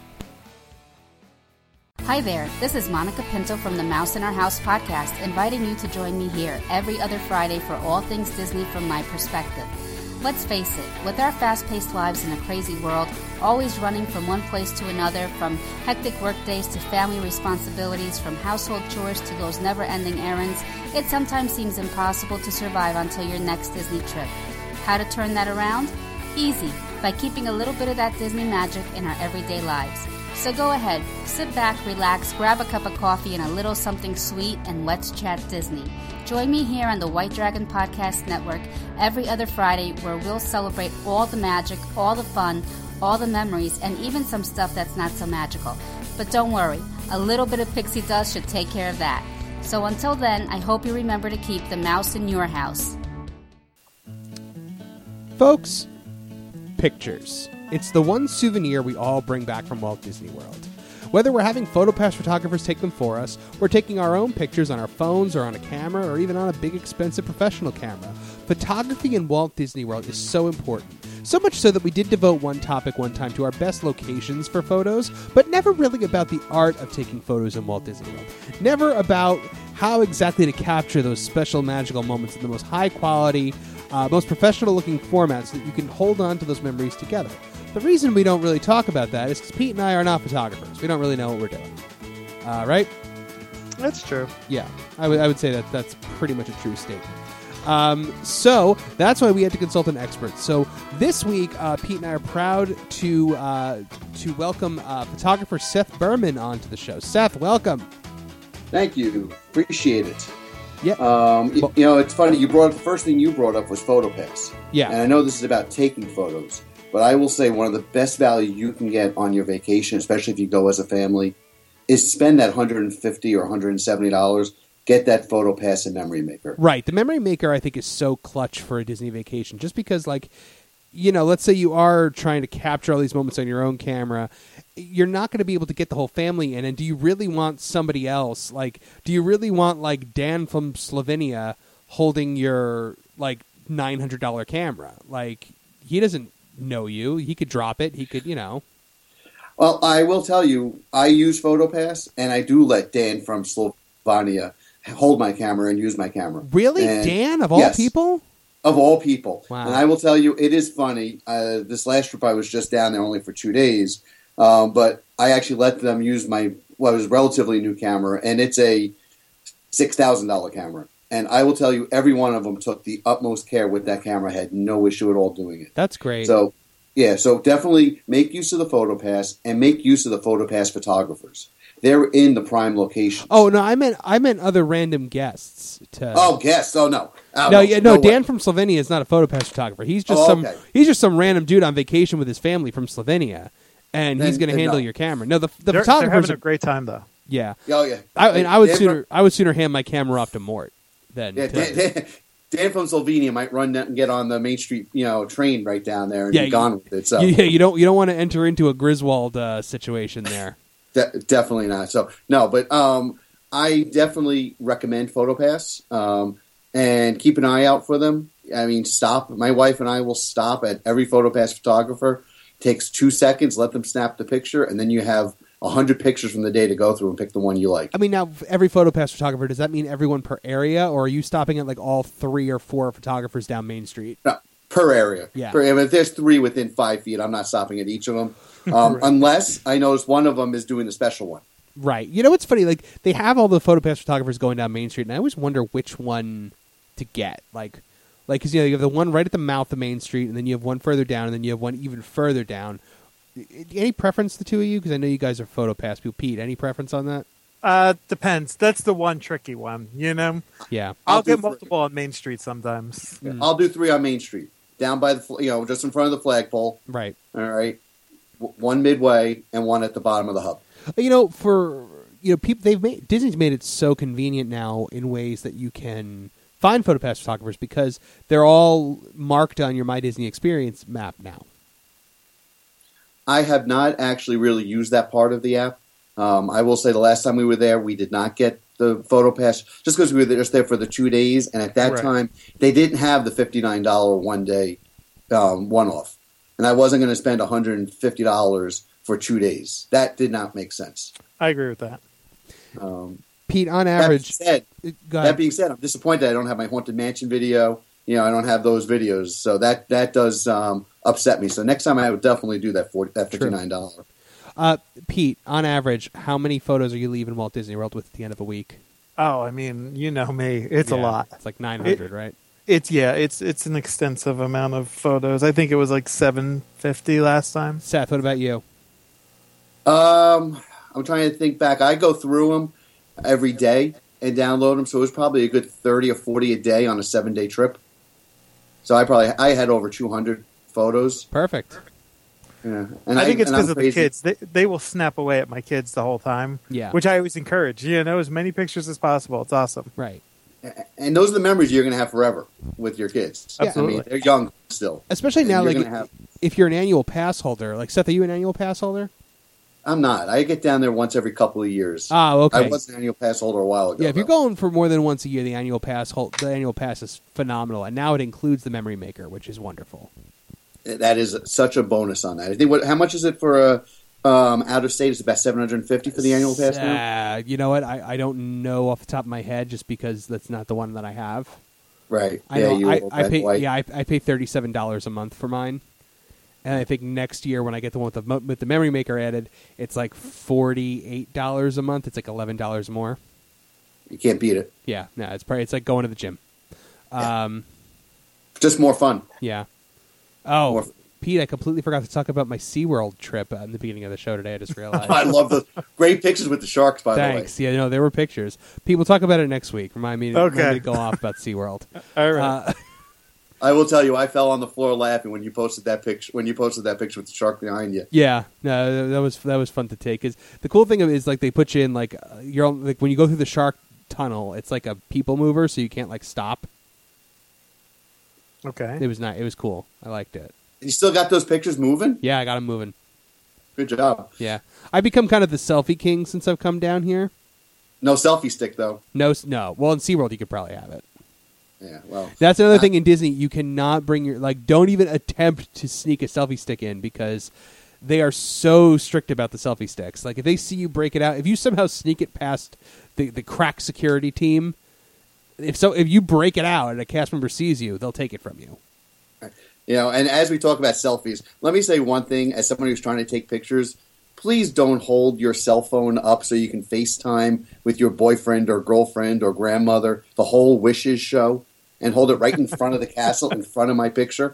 Speaker 6: Hi there, this is Monica Pinto from the Mouse in Our House podcast, inviting you to join me here every other Friday for all things Disney from my perspective. Let's face it, with our fast-paced lives in a crazy world, always running from one place to another, from hectic workdays to family responsibilities, from household chores to those never-ending errands, it sometimes seems impossible to survive until your next Disney trip. How to turn that around? Easy, by keeping a little bit of that Disney magic in our everyday lives. So go ahead, sit back, relax, grab a cup of coffee and a little something sweet, and let's chat Disney. Join me here on the White Dragon Podcast Network every other Friday, where we'll celebrate all the magic, all the fun, all the memories, and even some stuff that's not so magical. But don't worry, a little bit of pixie dust should take care of that. So until then, I hope you remember to keep the mouse in your house.
Speaker 1: Folks, pictures. It's the one souvenir we all bring back from Walt Disney World. Whether we're having PhotoPass photographers take them for us, we're taking our own pictures on our phones or on a camera or even on a big expensive professional camera, photography in Walt Disney World is so important. So much so that we did devote one topic one time to our best locations for photos, but never really about the art of taking photos in Walt Disney World. Never about how exactly to capture those special magical moments in the most high quality, most professional looking formats so that you can hold on to those memories together. The reason we don't really talk about that is because Pete and I are not photographers. We don't really know what we're doing. Right?
Speaker 5: That's true.
Speaker 1: Yeah, I would say that that's pretty much a true statement. So that's why we had to consult an expert. So this week, Pete and I are proud to welcome photographer Seth Berman onto the show. Seth, welcome.
Speaker 7: Thank you. Appreciate it.
Speaker 1: Yeah.
Speaker 7: It's funny. The first thing you brought up was PhotoPass.
Speaker 1: Yeah.
Speaker 7: And I know this is about taking photos, but I will say one of the best value you can get on your vacation, especially if you go as a family, is spend that $150 or $170. Get that PhotoPass and Memory Maker.
Speaker 1: Right. The Memory Maker, I think, is so clutch for a Disney vacation. Just because, let's say you are trying to capture all these moments on your own camera, you're not going to be able to get the whole family in. And do you really want somebody else? Do you really want, Dan from Slovenia holding your, $900 camera? He doesn't know you. He could drop it. He could,
Speaker 7: Well, I will tell you, I use PhotoPass, and I do let Dan from Slovenia hold my camera and use my camera.
Speaker 1: Really?
Speaker 7: And
Speaker 1: Dan, of all
Speaker 7: yes,
Speaker 1: people?
Speaker 7: Of all people.
Speaker 1: Wow.
Speaker 7: And I will tell you, it is funny. This last trip, I was just down there only for 2 days, but I actually let them use my, what was relatively new camera, and it's a $6,000 camera. And I will tell you, every one of them took the utmost care with that camera. Had no issue at all doing it.
Speaker 1: That's great.
Speaker 7: So, yeah, so definitely make use of the PhotoPass and make use of the PhotoPass photographers. They're in the prime locations.
Speaker 1: Oh no, I meant other random guests.
Speaker 7: Guests? Oh no,
Speaker 1: no. Dan from Slovenia is not a PhotoPass photographer. He's just He's just some random dude on vacation with his family from Slovenia, and he's going to handle your camera. No, the
Speaker 5: they're
Speaker 1: photographers
Speaker 5: having a great time though.
Speaker 1: Yeah.
Speaker 7: Oh yeah.
Speaker 1: I would sooner hand my camera off to Mort than.
Speaker 7: Yeah, Dan from Slovenia might run down and get on the Main Street, train right down there and be gone with it. So
Speaker 1: you don't want to enter into a Griswold situation there.
Speaker 7: Definitely not. So no, but I definitely recommend PhotoPass and keep an eye out for them. I mean, stop. My wife and I will stop at every PhotoPass photographer. Takes 2 seconds, let them snap the picture, and then you have 100 pictures from the day to go through and pick the one you like.
Speaker 1: I mean, now every PhotoPass photographer, does that mean everyone per area, or are you stopping at all 3 or 4 photographers down Main Street?
Speaker 7: No, per area.
Speaker 1: Yeah.
Speaker 7: If there's 3 within 5 feet, I'm not stopping at each of them. Unless I notice one of them is doing the special one.
Speaker 1: Right. What's funny? They have all the PhotoPass photographers going down Main Street, and I always wonder which one to get. Because you have the one right at the mouth of Main Street, and then you have one further down, and then you have one even further down. Any preference, the two of you? Because I know you guys are PhotoPass people. Pete, any preference on that?
Speaker 5: Depends. That's the one tricky one,
Speaker 1: Yeah.
Speaker 5: I'll get multiple on Main Street sometimes.
Speaker 7: I'll do 3 on Main Street, down by the, just in front of the flagpole.
Speaker 1: Right.
Speaker 7: All right. One midway and one at the bottom of the hub.
Speaker 1: People, Disney's made it so convenient now in ways that you can find PhotoPass photographers because they're all marked on your My Disney Experience map now.
Speaker 7: I have not actually really used that part of the app. I will say the last time we were there, we did not get the PhotoPass just because we were just there for the 2 days, and at that time they didn't have the $59 one-day one-off. And I wasn't going to spend $150 for 2 days. That did not make sense.
Speaker 5: I agree with that.
Speaker 1: Pete, on average...
Speaker 7: That being said, I'm disappointed I don't have my Haunted Mansion video. I don't have those videos. So that does upset me. So next time I would definitely do that $59.
Speaker 1: Pete, on average, how many photos are you leaving Walt Disney World with at the end of a week?
Speaker 5: Oh, I mean, you know me. It's a lot.
Speaker 1: It's 900, right?
Speaker 5: It's an extensive amount of photos. I think it was 750 last time.
Speaker 1: Seth, what about you?
Speaker 7: I'm trying to think back. I go through them every day and download them, so it was probably a good 30 or 40 a day on a 7-day trip. So I had over 200 photos.
Speaker 1: Perfect.
Speaker 7: Yeah. And
Speaker 5: I think it's because of the kids. They will snap away at my kids the whole time.
Speaker 1: Yeah.
Speaker 5: Which I always encourage. As many pictures as possible. It's awesome.
Speaker 1: Right.
Speaker 7: And those are the memories you're going to have forever with your kids.
Speaker 5: Absolutely.
Speaker 7: I mean, they're young still.
Speaker 1: Especially now, if you're an annual pass holder. Seth, are you an annual pass holder?
Speaker 7: I'm not. I get down there once every couple of years.
Speaker 1: Oh, okay.
Speaker 7: I was an annual pass holder a while ago.
Speaker 1: Yeah, if you're going for more than once a year, the annual pass is phenomenal, and now it includes the Memory Maker, which is wonderful.
Speaker 7: That is such a bonus on that. I think. How much is it for out of state? It's about $750 for the annual pass now.
Speaker 1: You know what? I don't know off the top of my head, just because that's not the one that I have.
Speaker 7: Right.
Speaker 1: I pay $37 a month for mine. And I think next year when I get the one with the Memory Maker added, it's $48 a month. It's $11 more.
Speaker 7: You can't beat it.
Speaker 1: Yeah, no, it's like going to the gym.
Speaker 7: Just more fun.
Speaker 1: Yeah. Oh,
Speaker 7: More-
Speaker 1: Pete, I completely forgot to talk about my SeaWorld trip in the beginning of the show today. I just realized.
Speaker 7: I love the great pictures with the sharks, by
Speaker 1: Thanks. Yeah, no, there were pictures. Pete, we'll talk about it next week. Remind me to go off about SeaWorld.
Speaker 5: All right.
Speaker 7: the way. I will tell you, I fell on the floor laughing when you posted that picture. When you posted that picture with the shark behind you.
Speaker 1: Yeah, no, that was fun to take. Cause the cool thing is like they put you in like you're like when you go through the shark tunnel, it's like a people mover, so you can't like stop.
Speaker 5: Okay.
Speaker 1: It was nice. It was cool. I liked it.
Speaker 7: You still got those pictures moving?
Speaker 1: Yeah, I got them moving.
Speaker 7: Good job.
Speaker 1: Yeah, I become kind of the selfie king since I've come down here.
Speaker 7: No selfie stick though.
Speaker 1: No. Well, in SeaWorld you could probably have it.
Speaker 7: Yeah. Well,
Speaker 1: That's another thing in Disney. You cannot bring your don't even attempt to sneak a selfie stick in because they are so strict about the selfie sticks. Like if they see you break it out, if you somehow sneak it past the crack security team, if you break it out and a cast member sees you, they'll take it from you.
Speaker 7: and as we talk about selfies, let me say one thing. As someone who's trying to take pictures, please don't hold your cell phone up so you can FaceTime with your boyfriend or girlfriend or grandmother, the whole Wishes show, and hold it right in front of the castle, in front of my picture.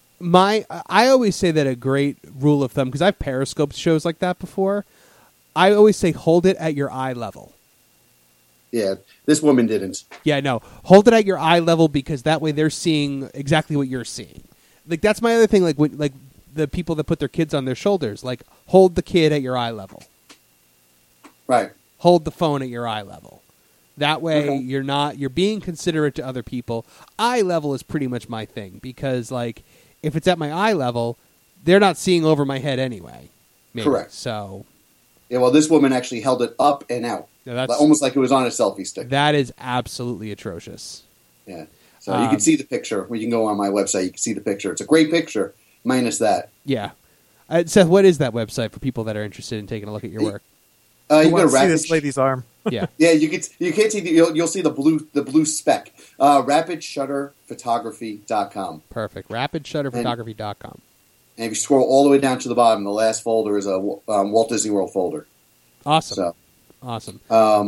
Speaker 1: I always say that a great rule of thumb, because I've periscoped shows like that before, I always say hold it at your eye level.
Speaker 7: Yeah, this woman didn't.
Speaker 1: Yeah, no. Hold it at your eye level because that way they're seeing exactly what you're seeing. Like that's my other thing, like when the people that put their kids on their shoulders, like hold the kid at your eye level.
Speaker 7: Right.
Speaker 1: Hold the phone at your eye level. That way you're being considerate to other people. Eye level is pretty much my thing because like if it's at my eye level, they're not seeing over my head anyway. Maybe.
Speaker 7: Correct.
Speaker 1: So
Speaker 7: yeah, well, this woman actually held it up and out, almost like it was on a selfie stick.
Speaker 1: That is absolutely atrocious.
Speaker 7: Yeah. So you can see the picture. Well, you can go on my website. You can see the picture. It's a great picture, minus that.
Speaker 1: Yeah. Seth, what is that website for people that are interested in taking a look at your work?
Speaker 7: You go to
Speaker 5: see this lady's arm.
Speaker 1: Yeah.
Speaker 7: Yeah, you can't see you'll see the blue speck. RapidShutterPhotography.com.
Speaker 1: Perfect. RapidShutterPhotography.com.
Speaker 7: And if you scroll all the way down to the bottom, the last folder is a Walt Disney World folder.
Speaker 1: Awesome.
Speaker 7: So,
Speaker 1: awesome.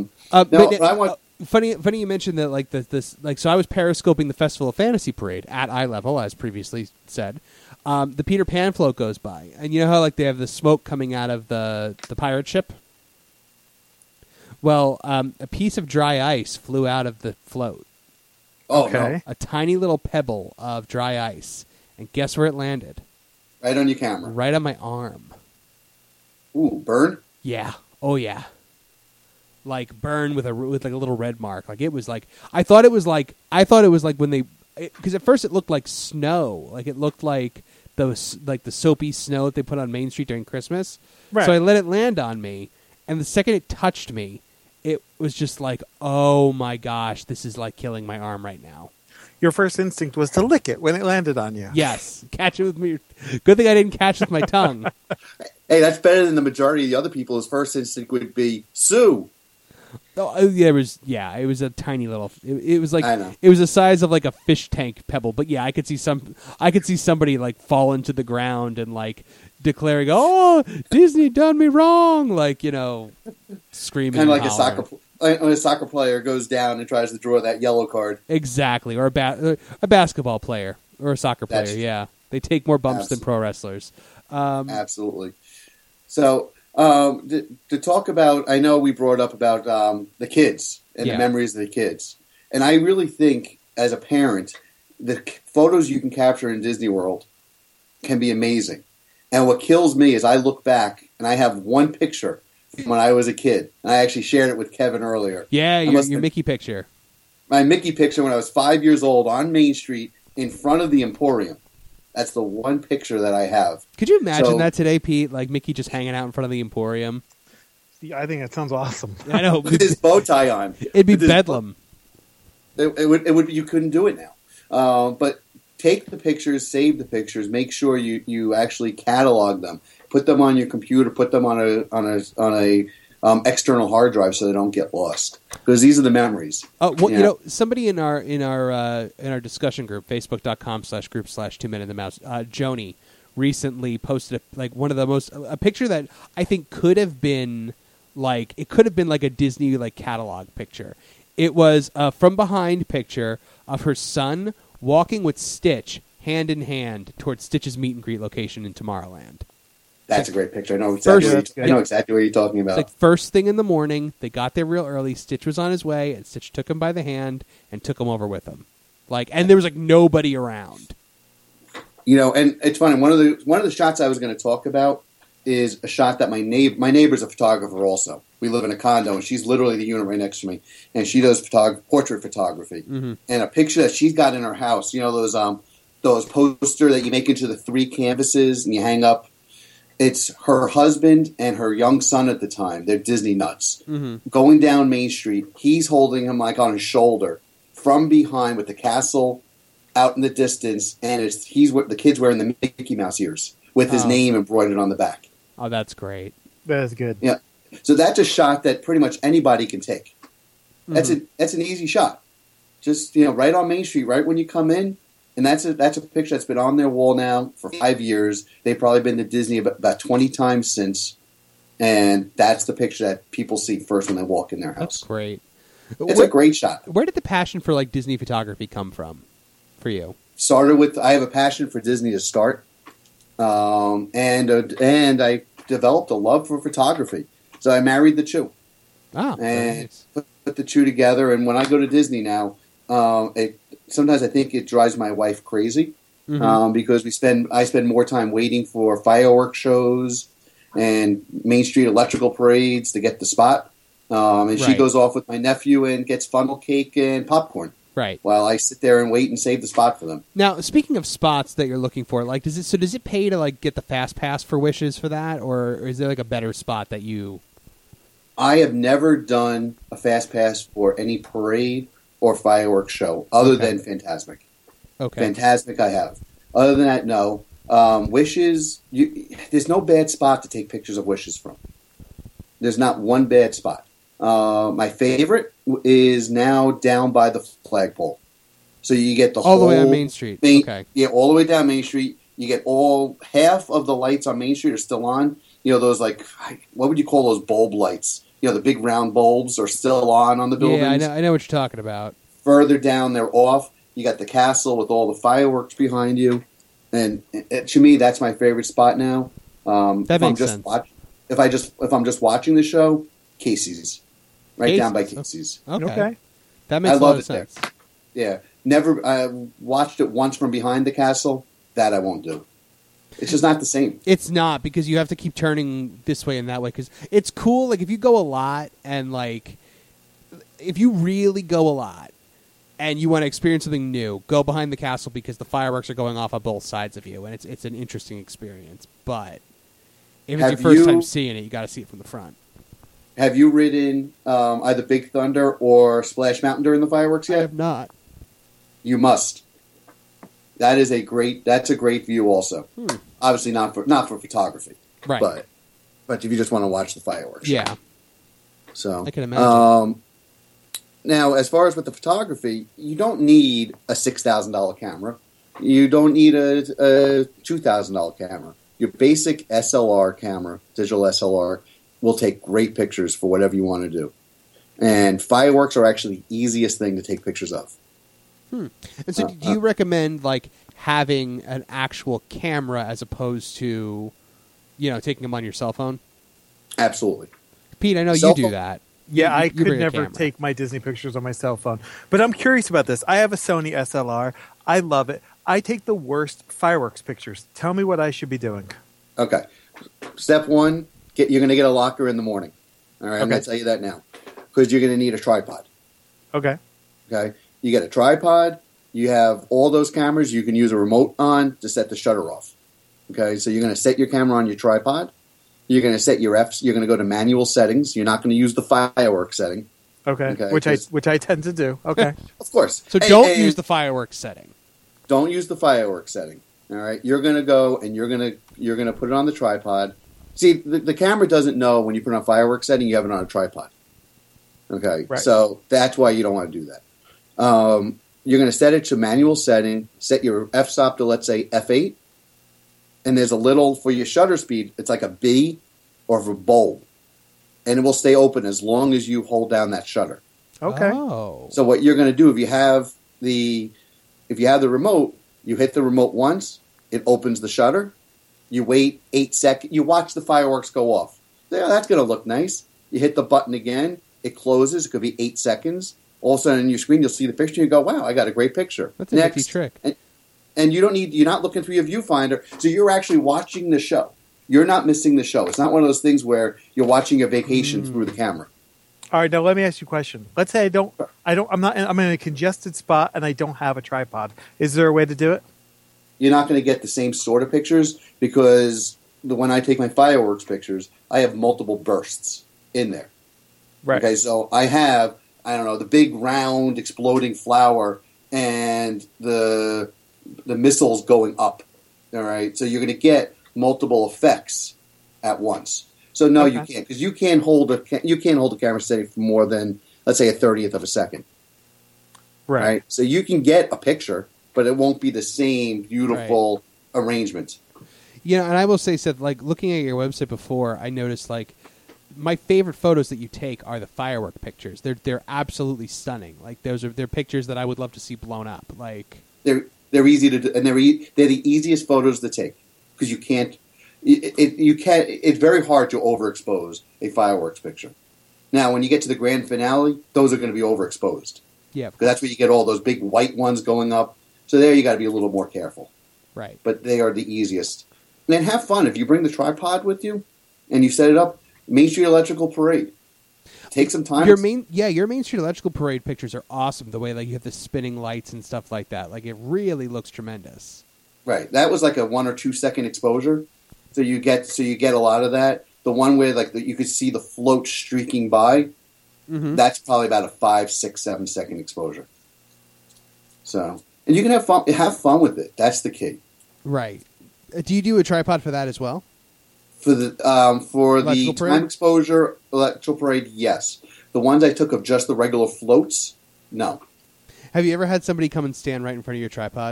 Speaker 7: Funny
Speaker 1: you mentioned that like this so I was periscoping the Festival of Fantasy Parade at eye level as previously said. The Peter Pan float goes by, and you know how like they have the smoke coming out of the pirate ship. Well, a piece of dry ice flew out of the float.
Speaker 7: Oh,
Speaker 5: okay.
Speaker 7: no.
Speaker 1: A tiny little pebble of dry ice, and guess where it landed?
Speaker 7: Right on your camera.
Speaker 1: Right on my arm.
Speaker 7: Ooh, burn?
Speaker 1: Yeah. Oh yeah. Like burn with like a little red mark. Like it was like I thought it was like when they because at first it looked like snow. Like it looked like the soapy snow that they put on Main Street during Christmas.
Speaker 5: Right.
Speaker 1: So I let it land on me, and the second it touched me, it was just like, oh my gosh, this is like killing my arm right now.
Speaker 5: Your first instinct was to lick it when it landed on you.
Speaker 1: Yes, catch it with me. Good thing I didn't catch it with my tongue.
Speaker 7: Hey, that's better than the majority of the other people's first instinct would be sue.
Speaker 1: Oh, it was a tiny little. It was like
Speaker 7: I know.
Speaker 1: it was the size of like a fish tank pebble. But yeah, I could see somebody like fall into the ground and like declaring, "Oh, Disney done me wrong!" Like screaming.
Speaker 7: Kind of like
Speaker 1: hollering.
Speaker 7: when a soccer player goes down and tries to draw that yellow card.
Speaker 1: Exactly, or a basketball player or a soccer player. Yeah, they take more bumps than pro wrestlers.
Speaker 7: Absolutely. So. To talk about, I know we brought up about the kids and the memories of the kids. And I really think, as a parent, the photos you can capture in Disney World can be amazing. And what kills me is I look back and I have one picture from when I was a kid. And I actually shared it with Kevin earlier.
Speaker 1: Yeah, your Mickey picture.
Speaker 7: My Mickey picture when I was 5 years old on Main Street in front of the Emporium. That's the one picture that I have.
Speaker 1: Could you imagine that today, Pete? Like Mickey just hanging out in front of the Emporium.
Speaker 5: I think it sounds awesome.
Speaker 1: I know.
Speaker 7: With his bow tie on.
Speaker 1: It'd be bedlam.
Speaker 7: It would. You couldn't do it now. But take the pictures, save the pictures, make sure you actually catalog them, put them on your computer, put them on a external hard drive so they don't get lost. Because these are the memories.
Speaker 1: Somebody in our discussion group, facebook.com/group/2 Men in the Mouse, Joni, recently posted a picture that I think could have been like a Disney like catalog picture. It was a from behind picture of her son walking with Stitch hand in hand towards Stitch's meet and greet location in Tomorrowland.
Speaker 7: That's a great picture. I know exactly what you're talking about.
Speaker 1: It's like first thing in the morning. They got there real early. Stitch was on his way, and Stitch took him by the hand and took him over with him. And there was nobody around.
Speaker 7: And it's funny. One of the shots I was going to talk about is a shot that my neighbor's a photographer also. We live in a condo, and she's literally the unit right next to me, and she does portrait photography. Mm-hmm. And a picture that she's got in her house, those poster that you make into the 3 canvases and you hang up. It's her husband and her young son at the time. They're Disney nuts. Mm-hmm. Going down Main Street, he's holding him on his shoulder from behind with the castle out in the distance, and the kid's wearing the Mickey Mouse ears with his name embroidered on the back.
Speaker 1: Oh, that's great.
Speaker 5: That is good.
Speaker 7: Yeah. So that's a shot that pretty much anybody can take. That's an easy shot. Just right on Main Street, right when you come in. And that's a picture that's been on their wall now for 5 years. They've probably been to Disney about 20 times since. And that's the picture that people see first when they walk in their house.
Speaker 1: That's great.
Speaker 7: It's a great shot.
Speaker 1: Where did the passion for Disney photography come from for you?
Speaker 7: Started with, I have a passion for Disney to start. And I developed a love for photography. So I married the two.
Speaker 1: Oh,
Speaker 7: and
Speaker 1: nice.
Speaker 7: put the two together. And when I go to Disney now, sometimes I think it drives my wife crazy because I spend more time waiting for fireworks shows and Main Street electrical parades to get the spot. And she goes off with my nephew and gets funnel cake and popcorn.
Speaker 1: Right.
Speaker 7: While I sit there and wait and save the spot for them.
Speaker 1: Now, speaking of spots that you're looking for, does it pay to get the fast pass for Wishes for that, or is there a better spot that you?
Speaker 7: I have never done a fast pass for any parade or fireworks show, other than Fantasmic.
Speaker 1: Okay.
Speaker 7: Fantasmic I have. Other than that, no. Wishes, there's no bad spot to take pictures of Wishes from. There's not one bad spot. My favorite is now down by the flagpole. So you get the
Speaker 1: all the way on Main Street. Okay.
Speaker 7: Yeah, all the way down Main Street. You get half of the lights on Main Street are still on. Those what would you call those bulb lights? The big round bulbs are still on the buildings.
Speaker 1: Yeah, I know what you're talking about.
Speaker 7: Further down, they're off. You got the castle with all the fireworks behind you. And to me, that's my favorite spot now.
Speaker 1: That makes sense.
Speaker 7: If I'm just watching the show, Casey's. Down by Casey's.
Speaker 1: Okay. That makes a lot of sense.
Speaker 7: There. Yeah. Never watched it once from behind the castle. That I won't do. It's just not the same.
Speaker 1: It's not, because you have to keep turning this way and that way. Because it's cool, if you go a lot and, if you really go a lot and you want to experience something new, go behind the castle because the fireworks are going off on both sides of you, and it's an interesting experience. But if it's your first time seeing it, you got to see it from the front.
Speaker 7: Have you ridden either Big Thunder or Splash Mountain during the fireworks yet?
Speaker 1: I have not.
Speaker 7: You must. That's a great view also. Obviously not for photography.
Speaker 1: Right.
Speaker 7: But if you just want to watch the fireworks.
Speaker 1: Yeah.
Speaker 7: So
Speaker 1: I can imagine.
Speaker 7: Now, as far as with the photography, you don't need a $6,000 camera. You don't need a $2,000 camera. Your basic SLR camera, digital SLR, will take great pictures for whatever you want to do. And fireworks are actually the easiest thing to take pictures of.
Speaker 1: And so do you recommend having an actual camera as opposed to, taking them on your cell phone?
Speaker 7: Absolutely.
Speaker 1: Pete, I know you do that.
Speaker 5: Yeah, I could never take my Disney pictures on my cell phone. But I'm curious about this. I have a Sony SLR. I love it. I take the worst fireworks pictures. Tell me what I should be doing.
Speaker 7: Okay. Step one, you're going to get a locker in the morning. All right, I'm going to tell you that now. Because you're going to need a tripod.
Speaker 5: Okay.
Speaker 7: You get a tripod. You have all those cameras. You can use a remote on to set the shutter off. Okay, so you're going to set your camera on your tripod. You're going to set your Fs. You're going to go to manual settings. You're not going to use the fireworks setting.
Speaker 5: Okay. Which I tend to do. Okay.
Speaker 7: Of course.
Speaker 1: So don't use the fireworks setting.
Speaker 7: Don't use the fireworks setting. All right. You're going to go and you're going to put it on the tripod. See, the camera doesn't know when you put it on fireworks setting, you have it on a tripod. Okay. Right. So that's why you don't want to do that. You're going to set it to manual setting. Set your f-stop to, let's say, F8. And there's a little, for your shutter speed, it's like a B or a bulb. And it will stay open as long as you hold down that shutter.
Speaker 5: Okay.
Speaker 1: Oh.
Speaker 7: So what you're going to do if you have the remote, you hit the remote once, it opens the shutter. You wait 8 seconds. You watch the fireworks go off. Yeah, that's going to look nice. You hit the button again. It closes. It could be 8 seconds. All of a sudden, on your screen, you'll see the picture. You go, "Wow, I got a great picture."
Speaker 1: That's a nifty trick.
Speaker 7: And you're not looking through your viewfinder, so you're actually watching the show. You're not missing the show. It's not one of those things where you're watching your vacation through the camera.
Speaker 5: All right, now let me ask you a question. Let's say I'm in a congested spot and I don't have a tripod. Is there a way to do it?
Speaker 7: You're not going to get the same sort of pictures because when I take my fireworks pictures, I have multiple bursts in there.
Speaker 5: Right.
Speaker 7: Okay, so I have, I don't know, the big round exploding flower and the missiles going up. All right, so you're going to get multiple effects at once. So no, you can't, because you can't hold a camera steady for more than, let's say, a 30th of a second. Right. So you can get a picture, but it won't be the same beautiful arrangement.
Speaker 1: You know, and I will say, Seth, like looking at your website before, I noticed like my favorite photos that you take are the firework pictures. They're absolutely stunning. Like they're pictures that I would love to see blown up. Like
Speaker 7: they're easy to do, and they're the easiest photos to take because you can't. It's very hard to overexpose a fireworks picture. Now, when you get to the grand finale, those are going to be overexposed.
Speaker 1: Yeah,
Speaker 7: because that's where you get all those big white ones going up. So there, you got to be a little more careful.
Speaker 1: Right.
Speaker 7: But they are the easiest. And then have fun if you bring the tripod with you and you set it up. Main Street Electrical Parade. Take some time.
Speaker 1: Your Main Street Electrical Parade pictures are awesome. The way like you have the spinning lights and stuff like that. Like it really looks tremendous.
Speaker 7: Right. That was like a 1 or 2 second exposure. So you get a lot of that. The one where like you could see the float streaking by, that's probably about a 5, 6, 7 second exposure. So, and you can have fun with it. That's the key.
Speaker 1: Right. Do you do a tripod for that as well?
Speaker 7: For the time exposure electrical parade, yes. The ones I took of just the regular floats, no.
Speaker 1: Have you ever had somebody come and stand right in front of your tripod?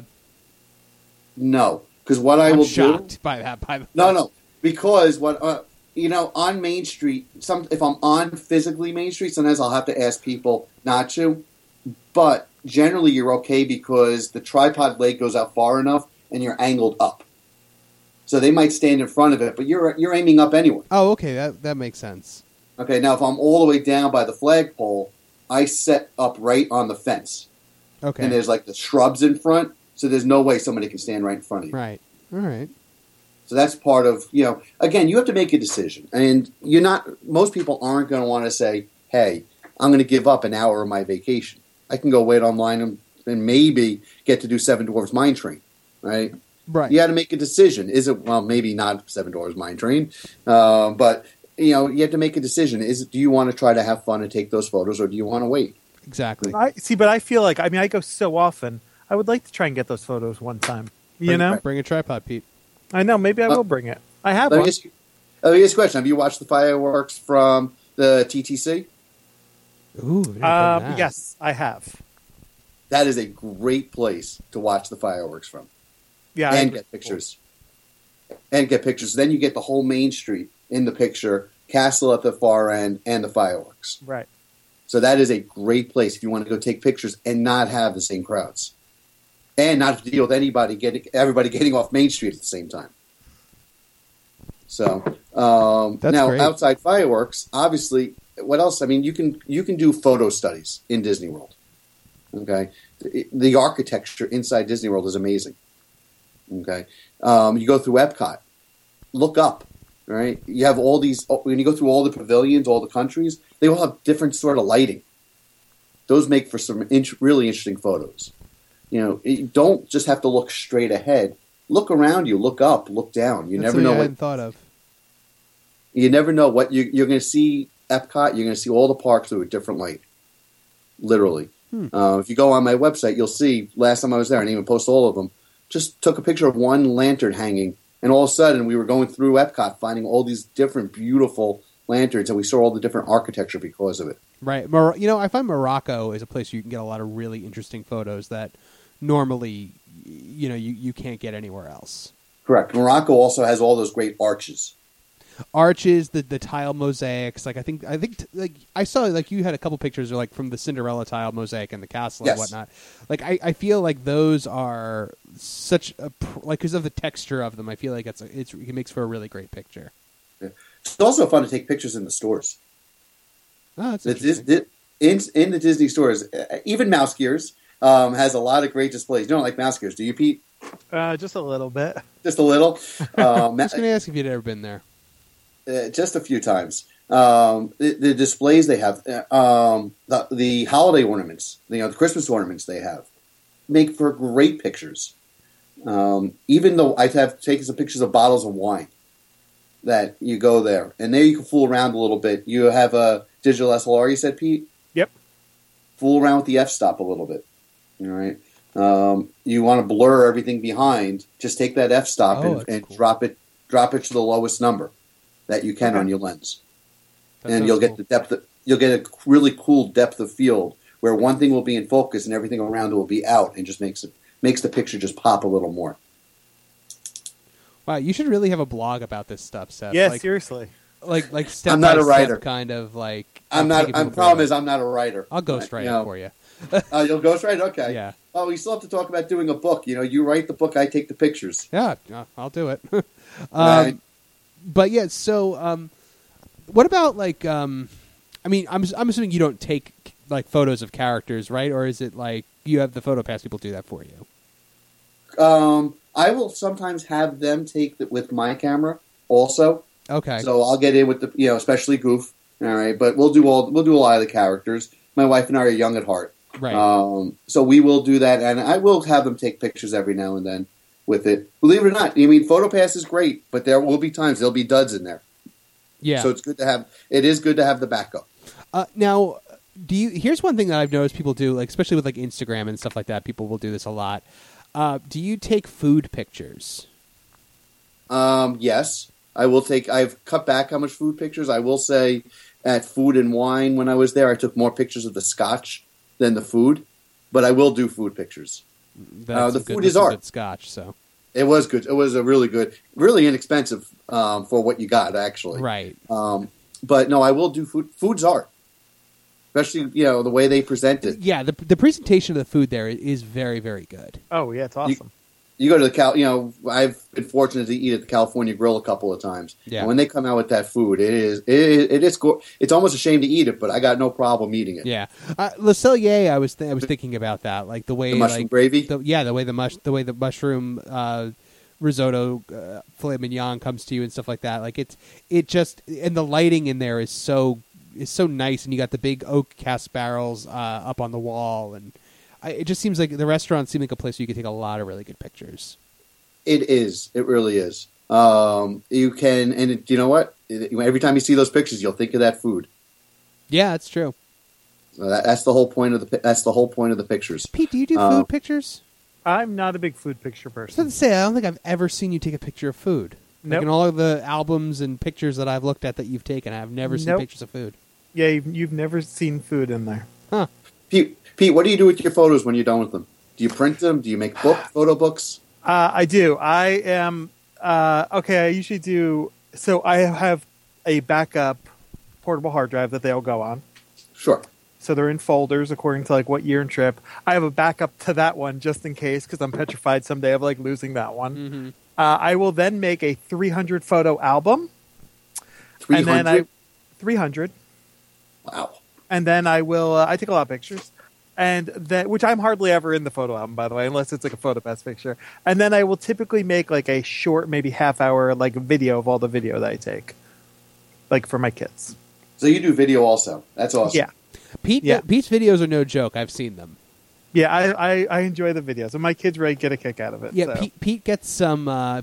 Speaker 7: No. Because what I will
Speaker 1: shocked by that. By the way.
Speaker 7: No, because what on Main Street, if I'm on physically Main Street, sometimes I'll have to ask people not to. But generally, you're okay because the tripod leg goes out far enough, and you're angled up. So they might stand in front of it, but you're aiming up anyway.
Speaker 1: Oh, okay, that makes sense.
Speaker 7: Okay, now if I'm all the way down by the flagpole, I set up right on the fence.
Speaker 1: Okay,
Speaker 7: and there's like the shrubs in front. So there's no way somebody can stand right in front of you.
Speaker 1: Right. All right.
Speaker 7: So that's part of, again, you have to make a decision. And most people aren't going to want to say, hey, I'm going to give up an hour of my vacation. I can go wait online and maybe get to do Seven Dwarfs Mine Train, right?
Speaker 1: Right.
Speaker 7: You got to make a decision. Is it, well, maybe not Seven Dwarfs Mine Train, but, you have to make a decision. Do you want to try to have fun and take those photos or do you want to wait?
Speaker 1: Exactly.
Speaker 5: But I feel like, I go so often. I would like to try and get those photos one time.
Speaker 1: Bring a tripod, Pete.
Speaker 5: I know. Maybe I will bring it. I have one.
Speaker 7: Let me ask you a question. Have you watched the fireworks from the TTC?
Speaker 1: Ooh.
Speaker 5: Yes, I have.
Speaker 7: That is a great place to watch the fireworks from.
Speaker 5: Yeah,
Speaker 7: and get pictures. And get pictures. Then you get the whole Main Street in the picture, Castle at the far end, and the fireworks.
Speaker 5: Right.
Speaker 7: So that is a great place if you want to go take pictures and not have the same crowds. And not have to deal with everybody getting off Main Street at the same time. So now
Speaker 1: great.
Speaker 7: Outside fireworks, obviously, what else? I mean, you can do photo studies in Disney World. Okay, the architecture inside Disney World is amazing. Okay, you go through Epcot, look up. Right, you have all these. When you go through all the pavilions, all the countries, they all have different sort of lighting. Those make for some really interesting photos. You don't just have to look straight ahead. Look around you. Look up. Look down. You never know what I hadn't
Speaker 1: thought of.
Speaker 7: You never know what you're going to see. Epcot. You're going to see all the parks through a different light. Literally. If you go on my website, you'll see. Last time I was there, I didn't even post all of them. Just took a picture of one lantern hanging, and all of a sudden we were going through Epcot, finding all these different beautiful lanterns, and we saw all the different architecture because of it.
Speaker 1: Right. I find Morocco is a place you can get a lot of really interesting photos that normally, you can't get anywhere else.
Speaker 7: Correct. Morocco also has all those great arches.
Speaker 1: arches, the tile mosaics. Like I think like I saw like you had a couple pictures like from the Cinderella tile mosaic and the castle and whatnot. Like I feel like those are such a like because of the texture of them. I feel like it makes for a really great picture.
Speaker 7: Yeah. It's also fun to take pictures in the stores.
Speaker 1: Oh, that's
Speaker 7: in the Disney stores, even Mouse Gears has a lot of great displays. You don't like Mouse Gears, do you, Pete?
Speaker 5: Just a little bit.
Speaker 7: Just a little.
Speaker 1: I was going to ask if you'd ever been there.
Speaker 7: Just a few times. The displays they have, the holiday ornaments, the Christmas ornaments they have, make for great pictures. Even though I have taken some pictures of bottles of wine that you go there, and there you can fool around a little bit. You have a digital SLR, you said, Pete?
Speaker 5: Yep.
Speaker 7: Fool around with the f-stop a little bit. All right. You want to blur everything behind. Just take that f-stop and cool. drop it to the lowest number that you can on your lens, and you'll get the depth. You'll get a really cool depth of field where one thing will be in focus and everything around it will be out, and just makes the picture just pop a little more.
Speaker 1: Wow, you should really have a blog about this stuff, Seth.
Speaker 5: Yeah, seriously.
Speaker 1: Like step
Speaker 7: I'm not
Speaker 1: by
Speaker 7: a writer.
Speaker 1: Step kind of like.
Speaker 7: I'm not. The problem is I'm not a writer.
Speaker 1: I'll ghostwrite it for you.
Speaker 7: You'll ghostwrite? Okay.
Speaker 1: Yeah.
Speaker 7: Oh, we still have to talk about doing a book. You write the book, I take the pictures.
Speaker 1: Yeah, I'll do it.
Speaker 7: Right.
Speaker 1: But yeah, so what about like? I mean, I'm assuming you don't take like photos of characters, right? Or is it like you have the PhotoPass people do that for you?
Speaker 7: I will sometimes have them take it with my camera also.
Speaker 1: Okay.
Speaker 7: So I'll get in with the especially Goof. All right, but we'll do a lot of the characters. My wife and I are young at heart.
Speaker 1: Right.
Speaker 7: So we will do that, and I will have them take pictures every now and then with it. Believe it or not, I mean, PhotoPass is great, but there will be times there'll be duds in there.
Speaker 1: Yeah.
Speaker 7: So it's good to have. It is good to have the backup.
Speaker 1: Now, here's one thing that I've noticed people do, like especially with like Instagram and stuff like that. People will do this a lot. Do you take food pictures?
Speaker 7: Yes, I will take. I've cut back how much food pictures. I will say at Food and Wine when I was there, I took more pictures of the scotch than the food, but I will do food pictures. The food is art.
Speaker 1: Good scotch, so
Speaker 7: it was good. It was a really good, really inexpensive for what you got, actually.
Speaker 1: Right.
Speaker 7: But no, I will do food. Food's art, especially the way they present it.
Speaker 1: Yeah, the presentation of the food there is very, very good.
Speaker 5: Oh yeah, it's awesome.
Speaker 7: You go to the I've been fortunate to eat at the California Grill a couple of times.
Speaker 1: Yeah.
Speaker 7: And when they come out with that food, it's almost a shame to eat it, but I got no problem eating it.
Speaker 1: Yeah, Le Cellier, I was thinking about that, like the way
Speaker 7: the mushroom gravy.
Speaker 1: The way the mushroom risotto filet mignon comes to you and stuff like that. Like it just, and the lighting in there is so nice, and you got the big oak cast barrels up on the wall, and it just seems like the restaurant seemed like a place where you could take a lot of really good pictures. It
Speaker 7: is. It really is. You can, and you know what? Every time you see those pictures, you'll think of that food.
Speaker 1: Yeah, that's true.
Speaker 7: That's the whole point of the pictures.
Speaker 1: Pete, do you do food pictures?
Speaker 5: I'm not a big food picture person.
Speaker 1: I was going to say, I don't think I've ever seen you take a picture of food.
Speaker 5: Nope.
Speaker 1: Like in all of the albums and pictures that I've looked at that you've taken, I've never seen pictures of food.
Speaker 5: Yeah, you've never seen food in there.
Speaker 1: Huh.
Speaker 7: Pete, what do you do with your photos when you're done with them? Do you print them? Do you make photo books?
Speaker 5: I do. I am okay. I usually do. So I have a backup portable hard drive that they all go on.
Speaker 7: Sure.
Speaker 5: So they're in folders according to like what year and trip. I have a backup to that one just in case because I'm petrified someday of like losing that one.
Speaker 1: Mm-hmm.
Speaker 5: I will then make a 300 photo album.
Speaker 7: 300?
Speaker 5: And then 300.
Speaker 7: Wow.
Speaker 5: And then I will. I take a lot of pictures. And then, which I'm hardly ever in the photo album, by the way, unless it's like a PhotoPass picture. And then I will typically make like a short, maybe half-hour, like video of all the video that I take, like for my kids.
Speaker 7: So you do video also? That's awesome.
Speaker 5: Yeah,
Speaker 1: Pete's videos are no joke. I've seen them.
Speaker 5: Yeah, I enjoy the videos, and my kids really get a kick out of it.
Speaker 1: Yeah,
Speaker 5: so.
Speaker 1: Pete gets some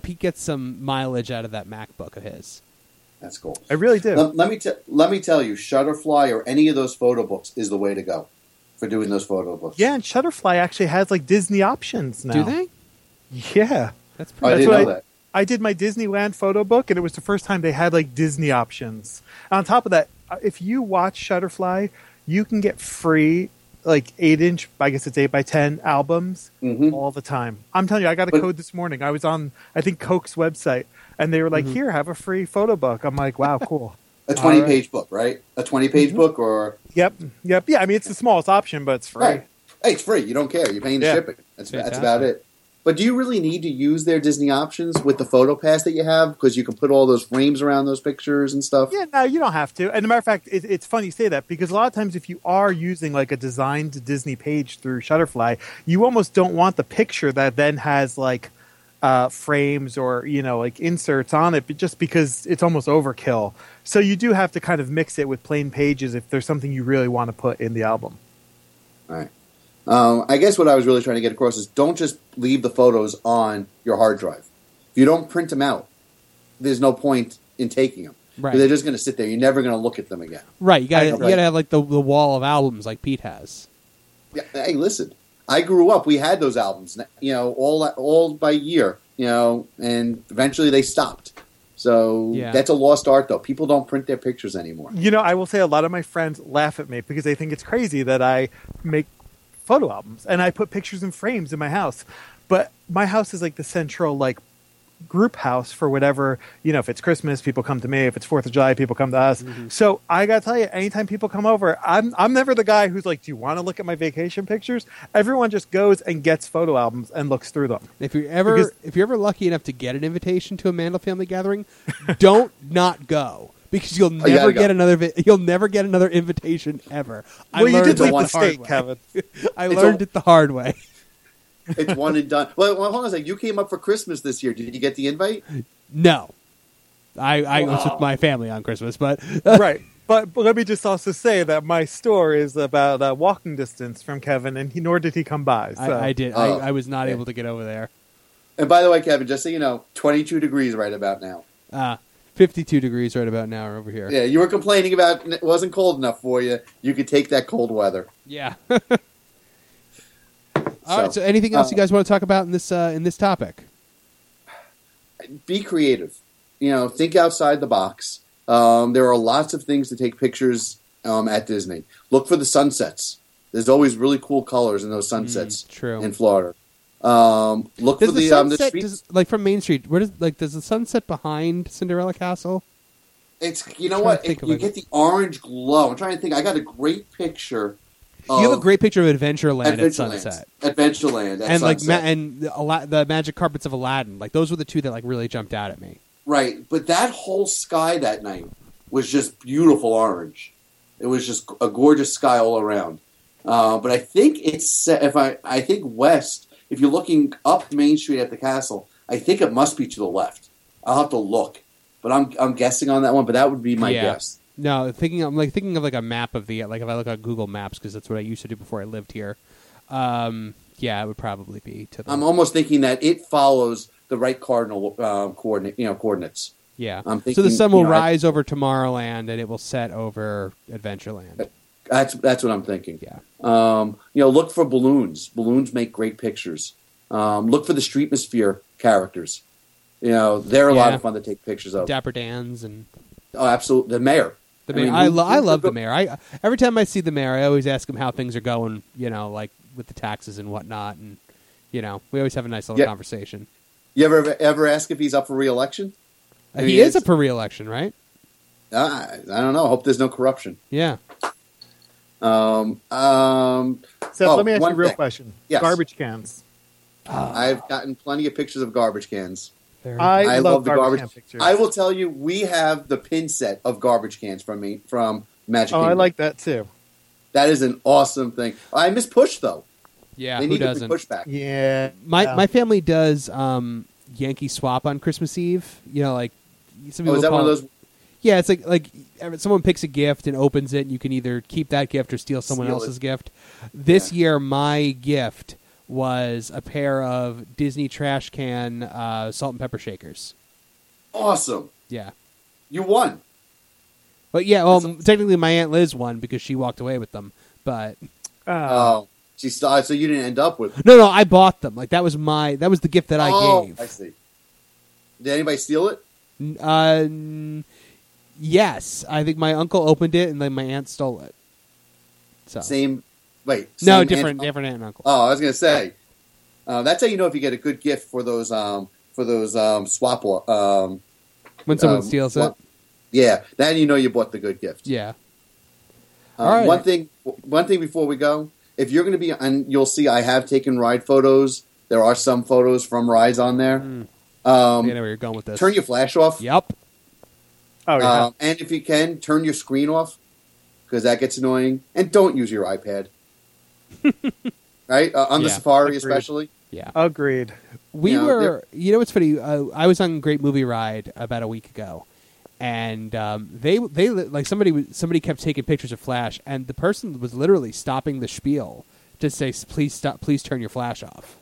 Speaker 1: mileage out of that MacBook of his.
Speaker 7: That's cool.
Speaker 5: I really do.
Speaker 7: Let me tell you, Shutterfly or any of those photo books is the way to go for doing those photo books.
Speaker 5: Yeah, and Shutterfly actually has like Disney options now.
Speaker 1: Do they?
Speaker 5: Yeah,
Speaker 1: that's pretty.
Speaker 7: I didn't know that.
Speaker 5: I did my Disneyland photo book, and it was the first time they had like Disney options. And on top of that, if you watch Shutterfly, you can get free like 8-inch, I guess it's 8x10 albums all the time. I'm telling you, I got a code this morning. I was on, I think, Coke's website, and they were like, here, have a free photo book. I'm like, wow, cool.
Speaker 7: A 20-page book, right? A 20-page book, or
Speaker 5: Yep. Yeah, I mean, it's the smallest option, but it's free.
Speaker 7: right. Hey, it's free. You don't care. You're paying the shipping. That's about it. But do you really need to use their Disney options with the photo pass that you have? Because you can put all those frames around those pictures and stuff.
Speaker 5: Yeah, no, you don't have to. And as a matter of fact, it's funny you say that, because a lot of times if you are using like a designed to Disney page through Shutterfly, you almost don't want the picture that then has like frames or, like inserts on it, but just because it's almost overkill. So you do have to kind of mix it with plain pages if there's something you really want to put in the album.
Speaker 7: All right. I guess what I was really trying to get across is don't just leave the photos on your hard drive. If you don't print them out, there's no point in taking them.
Speaker 1: Right.
Speaker 7: They're just going to sit there. You're never going to look at them again.
Speaker 1: Right. You gotta have like the wall of albums like Pete has.
Speaker 7: Yeah. Hey, listen. I grew up. We had those albums. All by year. And eventually they stopped. So that's a lost art, though. People don't print their pictures anymore.
Speaker 5: I will say a lot of my friends laugh at me because they think it's crazy that I make photo albums and I put pictures in frames in my house. But my house is like the central group house for whatever, if it's Christmas, people come to me. If it's 4th of July, people come to us. Mm-hmm. So I got to tell you, anytime people come over, I'm never the guy who's like, do you want to look at my vacation pictures? Everyone just goes and gets photo albums and looks through them.
Speaker 1: If you're ever lucky enough to get an invitation to a Mandel family gathering, don't not go. Because you'll never get another invitation ever.
Speaker 5: Well, you did leave the state, Kevin.
Speaker 1: I learned it the hard way.
Speaker 7: It's one and done. Well, hold on a second. You came up for Christmas this year. Did you get the invite?
Speaker 1: No. I was with my family on Christmas, but
Speaker 5: right. But let me just also say that my store is about a walking distance from Kevin, and nor did he come by. So.
Speaker 1: I did. I was not able to get over there.
Speaker 7: And by the way, Kevin, just so you know, 22 degrees right about now.
Speaker 1: 52 degrees right about now over here.
Speaker 7: Yeah, you were complaining about it wasn't cold enough for you. You could take that cold weather.
Speaker 1: Yeah. All right. So, anything else you guys want to talk about in this topic?
Speaker 7: Be creative. Think outside the box. There are lots of things to take pictures at Disney. Look for the sunsets. There's always really cool colors in those sunsets.
Speaker 1: True.
Speaker 7: In Florida. Look for the streets.
Speaker 1: Like from Main Street. Where does the sunset behind Cinderella Castle?
Speaker 7: It's what you get the orange glow. I'm trying to think. I got a great picture.
Speaker 1: You have a great picture of Adventureland at sunset.
Speaker 7: Adventureland at
Speaker 1: and
Speaker 7: sunset.
Speaker 1: and the magic carpets of Aladdin. Like those were the two that really jumped out at me.
Speaker 7: Right, but that whole sky that night was just beautiful orange. It was just a gorgeous sky all around. But I think I think west. If you're looking up Main Street at the castle, I think it must be to the left. I'll have to look, but I'm guessing on that one. But that would be my guess.
Speaker 1: No, I'm thinking of like a map of the if I look at Google Maps because that's what I used to do before I lived here. It would probably be to the.
Speaker 7: I'm almost thinking that it follows the right cardinal coordinates.
Speaker 1: Yeah.
Speaker 7: I'm thinking,
Speaker 1: so the sun will rise over Tomorrowland and it will set over Adventureland.
Speaker 7: That's what I'm thinking.
Speaker 1: Yeah.
Speaker 7: Look for balloons. Balloons make great pictures. Look for the Streetmosphere characters. They're a lot of fun to take pictures of.
Speaker 1: Dapper Dans and.
Speaker 7: Oh, absolutely. The mayor.
Speaker 1: The mayor. I love the mayor. Every time I see the mayor, I always ask him how things are going, like with the taxes and whatnot. And, we always have a nice little conversation.
Speaker 7: You ever ask if he's up for re-election?
Speaker 1: He is up for re-election, right?
Speaker 7: I don't know. I hope there's no corruption.
Speaker 1: Yeah.
Speaker 5: So let me ask you a real question.
Speaker 7: Yes.
Speaker 5: Garbage cans.
Speaker 7: I've gotten plenty of pictures of garbage cans.
Speaker 5: I love the garbage can pictures.
Speaker 7: I will tell you, we have the pin set of garbage cans from Magic Kingdom.
Speaker 5: I like that too.
Speaker 7: That is an awesome thing. I miss Push though.
Speaker 1: Yeah,
Speaker 7: they need
Speaker 1: who doesn't?
Speaker 7: To push back.
Speaker 5: Yeah,
Speaker 1: my family does Yankee Swap on Christmas Eve. Some people
Speaker 7: is that
Speaker 1: call
Speaker 7: one of those?
Speaker 1: Yeah, it's like someone picks a gift and opens it, and you can either keep that gift or steal someone else's gift. This year, my gift was a pair of Disney trash can salt and pepper shakers.
Speaker 7: Awesome.
Speaker 1: Yeah.
Speaker 7: You won.
Speaker 1: But technically my Aunt Liz won because she walked away with them. But
Speaker 7: she saw. So you didn't end up with.
Speaker 1: No, I bought them. Like that was the gift that I gave.
Speaker 7: I see. Did anybody steal it?
Speaker 1: Yes. I think my uncle opened it and then my aunt stole it. So
Speaker 7: same Wait,
Speaker 1: No,
Speaker 7: same
Speaker 1: different aunt and uncle.
Speaker 7: Oh, I was going to say that's how you know if you get a good gift for those swap.
Speaker 1: When someone steals it.
Speaker 7: Yeah, then you know you bought the good gift.
Speaker 1: Yeah. All right.
Speaker 7: One thing before we go, if you're going to be, and you'll see, I have taken ride photos. There are some photos from rides on there.
Speaker 1: I know where you're going with this.
Speaker 7: Turn your flash off.
Speaker 1: Yep.
Speaker 5: Oh yeah.
Speaker 7: And if you can, turn your screen off because that gets annoying. And don't use your iPad. Right on the Safari, especially.
Speaker 5: Yeah. Agreed.
Speaker 1: We were. You know what's funny? I was on Great Movie Ride about a week ago. And they like somebody kept taking pictures of Flash, and the person was literally stopping the spiel to say, "Please stop! Please turn your flash off."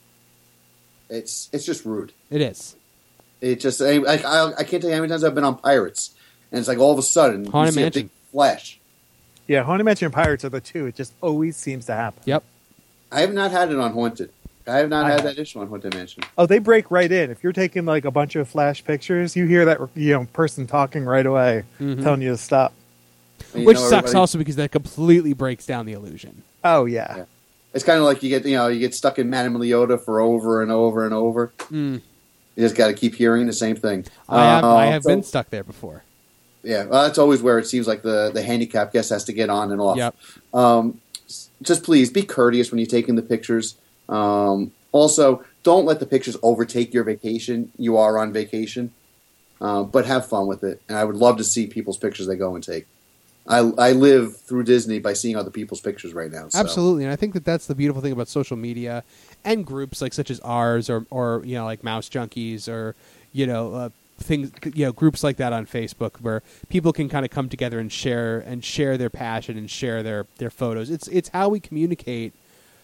Speaker 7: It's just rude.
Speaker 1: It is.
Speaker 7: It just I can't tell you how many times I've been on Pirates, and it's like all of a sudden
Speaker 1: Haunted
Speaker 7: you see
Speaker 1: Mansion.
Speaker 7: a big flash.
Speaker 5: Yeah, Haunted Mansion and Pirates are the two. It just always seems to happen.
Speaker 1: Yep.
Speaker 7: I have not had it on Haunted. I have not had that issue on Haunted Mansion.
Speaker 5: Oh, they break right in. If you're taking like a bunch of flash pictures, you hear that person talking right away, telling you to stop.
Speaker 1: Which sucks also because that completely breaks down the illusion.
Speaker 5: Oh yeah.
Speaker 7: It's kind of like you get stuck in Madame Leota for over and over and over. You just got to keep hearing the same thing.
Speaker 1: I have been stuck there before.
Speaker 7: Yeah, well, that's always where it seems like the handicapped guest has to get on and off.
Speaker 1: Yep.
Speaker 7: Just please be courteous when you're taking the pictures. Also, don't let the pictures overtake your vacation. You are on vacation, but have fun with it. And I would love to see people's pictures they go and take. I live through Disney by seeing other people's pictures right now. So.
Speaker 1: Absolutely, and I think that's the beautiful thing about social media and groups like such as ours, or like Mouse Junkies, or things, groups like that on Facebook where people can kind of come together and share their passion and share their photos. It's how we communicate.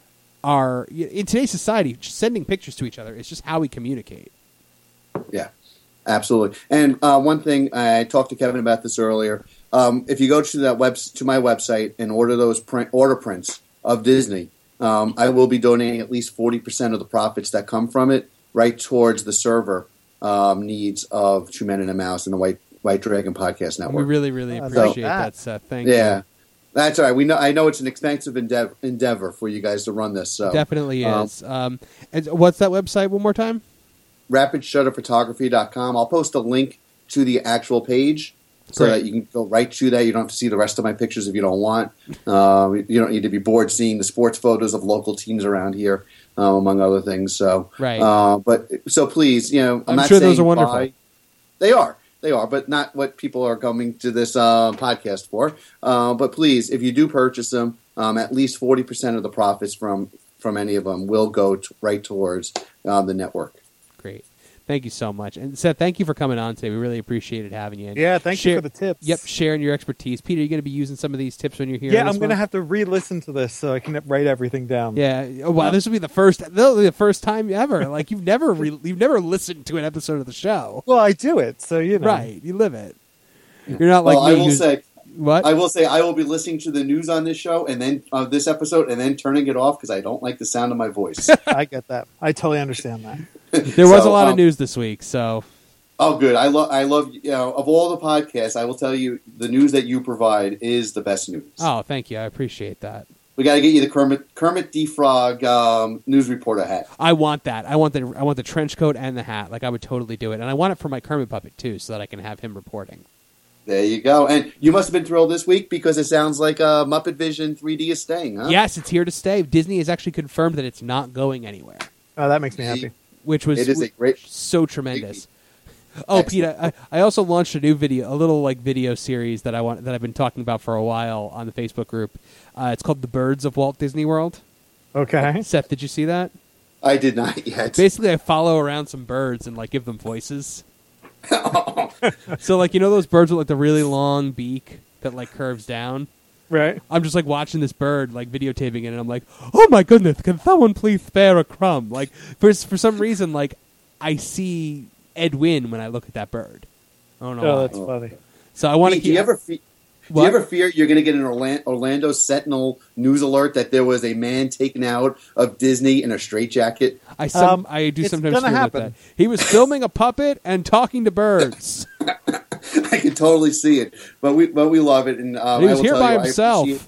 Speaker 1: In today's society, sending pictures to each other is just how we communicate.
Speaker 7: Yeah, absolutely. And one thing, I talked to Kevin about this earlier. If you go to to my website and order those order prints of Disney, I will be donating at least 40% of the profits that come from it right towards the server needs of Two Men and a Mouse and the White Dragon Podcast Network.
Speaker 1: We really, really appreciate that, Seth. Thank you.
Speaker 7: Yeah. That's all right. I know it's an expensive endeavor for you guys to run this. So
Speaker 1: definitely is. And what's that website one more time?
Speaker 7: RapidShutterPhotography.com. I'll post a link to the actual page so that you can go right to that. You don't have to see the rest of my pictures if you don't want. You don't need to be bored seeing the sports photos of local teams around here, among other things. So so please, I'm not
Speaker 1: sure
Speaker 7: saying
Speaker 1: those are wonderful.
Speaker 7: Buy. They are, but not what people are coming to this podcast for. But please, if you do purchase them, at least 40% of the profits from any of them will go right towards the network.
Speaker 1: Great. Thank you so much. And Seth, thank you for coming on today. We really appreciated having you. And
Speaker 5: yeah, thank you for the tips.
Speaker 1: Yep, sharing your expertise. Peter, are you going to be using some of these tips when you're here?
Speaker 5: Yeah, I'm going to have to re-listen to this so I can write everything down.
Speaker 1: Yeah. Oh, wow, this will be the first time ever. Like you've never listened to an episode of the show.
Speaker 5: Well, I do it, so
Speaker 1: Right, you live it. You're not like me.
Speaker 7: I will say
Speaker 1: what?
Speaker 7: I will say I will be listening to the news on this show and then this episode and then turning it off because I don't like the sound of my voice.
Speaker 5: I get that. I totally understand that.
Speaker 1: There was a lot of news this week, so.
Speaker 7: Oh, good. I love. Of all the podcasts, I will tell you the news that you provide is the best news.
Speaker 1: Oh, thank you. I appreciate that.
Speaker 7: We got to get you the Kermit D. Frog news reporter hat.
Speaker 1: I want that. I want the trench coat and the hat. Like I would totally do it, and I want it for my Kermit puppet too, so that I can have him reporting.
Speaker 7: There you go. And you must have been thrilled this week because it sounds like Muppet Vision 3D is staying, huh?
Speaker 1: Yes, it's here to stay. Disney has actually confirmed that it's not going anywhere.
Speaker 5: Oh, that makes me happy.
Speaker 1: Which was so tremendous. Oh, Pete, I also launched a little video series that I've been talking about for a while on the Facebook group. It's called The Birds of Walt Disney World.
Speaker 5: Okay.
Speaker 1: Seth, did you see that?
Speaker 7: I did not yet.
Speaker 1: Basically, I follow around some birds and give them voices. So those birds with the really long beak that curves down?
Speaker 5: Right.
Speaker 1: I'm just watching this bird, videotaping it, and I'm like, oh my goodness, can someone please spare a crumb? For some reason, I see Ed Wynn when I look at that bird. I don't know why.
Speaker 5: That's funny.
Speaker 1: So I want to.
Speaker 7: Do you ever fear you're going to get an Orlando Sentinel news alert that there was a man taken out of Disney in a straitjacket?
Speaker 1: I do sometimes fear about that. He was filming a puppet and talking to birds.
Speaker 7: I can totally see it, but we love it, and
Speaker 1: he was here by himself.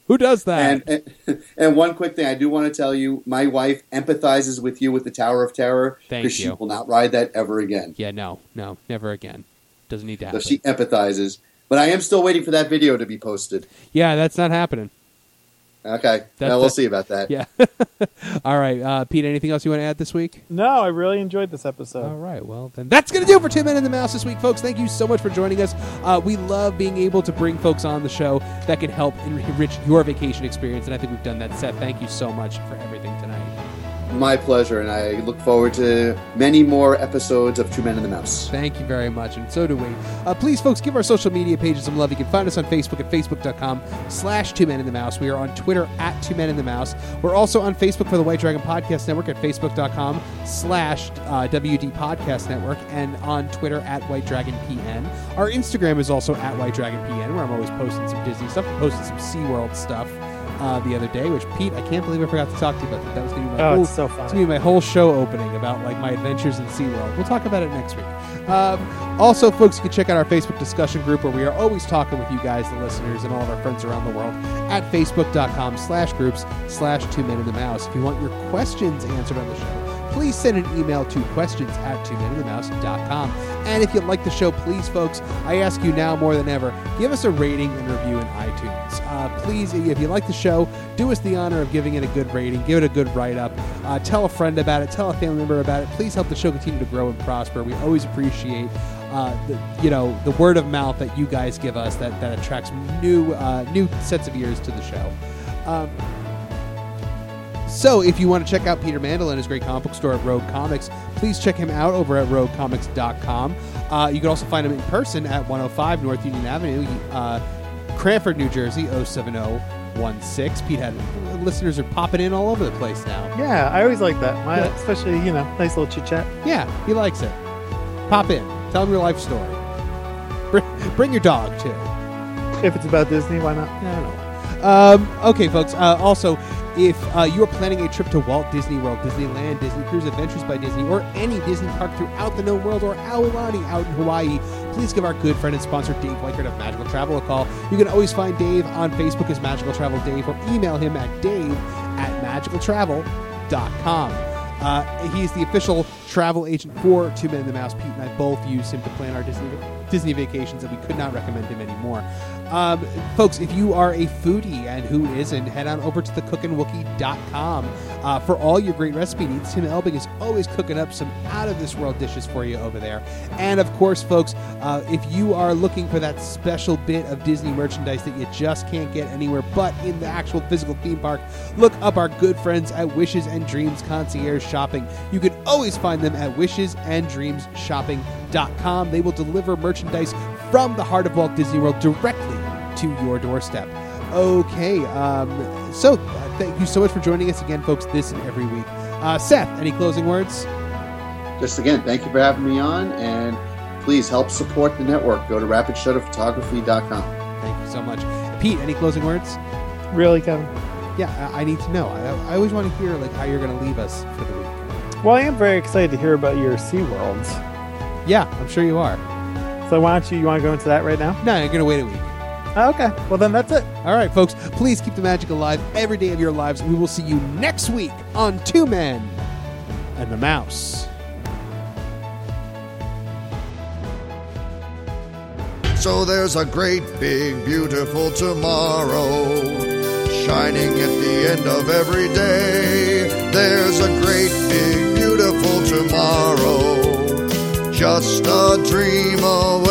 Speaker 1: Who does that?
Speaker 7: And one quick thing I do want to tell you, my wife empathizes with you with the Tower of Terror because she will not ride that ever again.
Speaker 1: Yeah, no, never again. Doesn't need to happen.
Speaker 7: So she empathizes. But I am still waiting for that video to be posted.
Speaker 1: Yeah, that's not happening.
Speaker 7: Okay. We'll see about that.
Speaker 1: Yeah. All right. Pete, anything else you want to add this week?
Speaker 5: No, I really enjoyed this episode.
Speaker 1: All right. Well, then that's going to do it for 2 Men in the Mouse this week, folks. Thank you so much for joining us. We love being able to bring folks on the show that can help enrich your vacation experience, and I think we've done that. Seth, thank you so much for everything tonight.
Speaker 7: My pleasure, and I look forward to many more episodes of 2 Men in the Mouse.
Speaker 1: Thank you very much, and so do we. Please, folks, give our social media pages some love. You can find us on Facebook at facebook.com/2 Men in the Mouse. We are on Twitter at 2 Men in the Mouse. We're also on Facebook for the White Dragon Podcast Network at facebook.com/WD Podcast Network, and on Twitter at White Dragon PN. Our Instagram is also at White Dragon PN, where I'm always posting some Disney stuff. I posted some SeaWorld stuff the other day, which, Pete, I can't believe I forgot to talk to you about that. That was going to be my
Speaker 5: it's so fun.
Speaker 1: It's going to be my whole show opening about like my adventures in SeaWorld. We'll talk about it next week. Also, folks, you can check out our Facebook discussion group where we are always talking with you guys, the listeners, and all of our friends around the world at facebook.com/groups/2 Men in the Mouse. If you want your questions answered on the show, please send an email to questions@2meninthemouse.com. And if you like the show, please, folks, I ask you now more than ever, give us a rating and review in iTunes. Please, if you like the show, do us the honor of giving it a good rating, give it a good write-up, tell a friend about it, tell a family member about it. Please help the show continue to grow and prosper. We always appreciate the word of mouth that you guys give us that attracts new sets of ears to the show. So if you want to check out Peter Mandel and his great comic book store at Rogue Comics, please check him out over at roguecomics.com. You can also find him in person at 105 North Union Avenue, Cranford, New Jersey, 07016. Pete, listeners are popping in all over the place now.
Speaker 5: Yeah, I always like that. Especially, nice little chit-chat.
Speaker 1: Yeah, he likes it. Pop in. Tell him your life story. Bring your dog, too.
Speaker 5: If it's about Disney, why not?
Speaker 1: I don't know. Okay, folks. Also, if you are planning a trip to Walt Disney World, Disneyland, Disney Cruise Adventures by Disney, or any Disney park throughout the known world, or Aulani out in Hawaii, please give our good friend and sponsor Dave Weichert of Magical Travel a call. You can always find Dave on Facebook as Magical Travel Dave, or email him at dave@magicaltravel.com. He's the official travel agent for 2 Men in the Mouse. Pete and I both use him to plan our Disney vacations, and we could not recommend him anymore. Folks, if you are a foodie, and who isn't, head on over to thecookandwookie.com for all your great recipe needs. Tim Elbing is always cooking up some out-of-this-world dishes for you over there. And, of course, folks, if you are looking for that special bit of Disney merchandise that you just can't get anywhere but in the actual physical theme park, look up our good friends at Wishes and Dreams Concierge Shopping. You can always find them at wishesanddreamsshopping.com. They will deliver merchandise from the heart of Walt Disney World directly to your doorstep. Okay, so thank you so much for joining us again, folks, this and every week. Seth, any closing words?
Speaker 7: Just again, thank you for having me on, and please help support the network. Go to rapidshutterphotography.com.
Speaker 1: Thank you so much. Pete, any closing words?
Speaker 5: Really, Kevin?
Speaker 1: Yeah, I need to know. I always want to hear how you're going to leave us for the week.
Speaker 5: Well, I am very excited to hear about your SeaWorlds.
Speaker 1: Yeah, I'm sure you are.
Speaker 5: So why don't you want to go into that right now?
Speaker 1: No, you're going to wait a week.
Speaker 5: Okay, well then that's it.
Speaker 1: All right, folks, please keep the magic alive every day of your lives. We will see you next week on 2 Men and the Mouse.
Speaker 8: So there's a great, big, beautiful tomorrow shining at the end of every day. There's a great, big, beautiful tomorrow, just a dream away.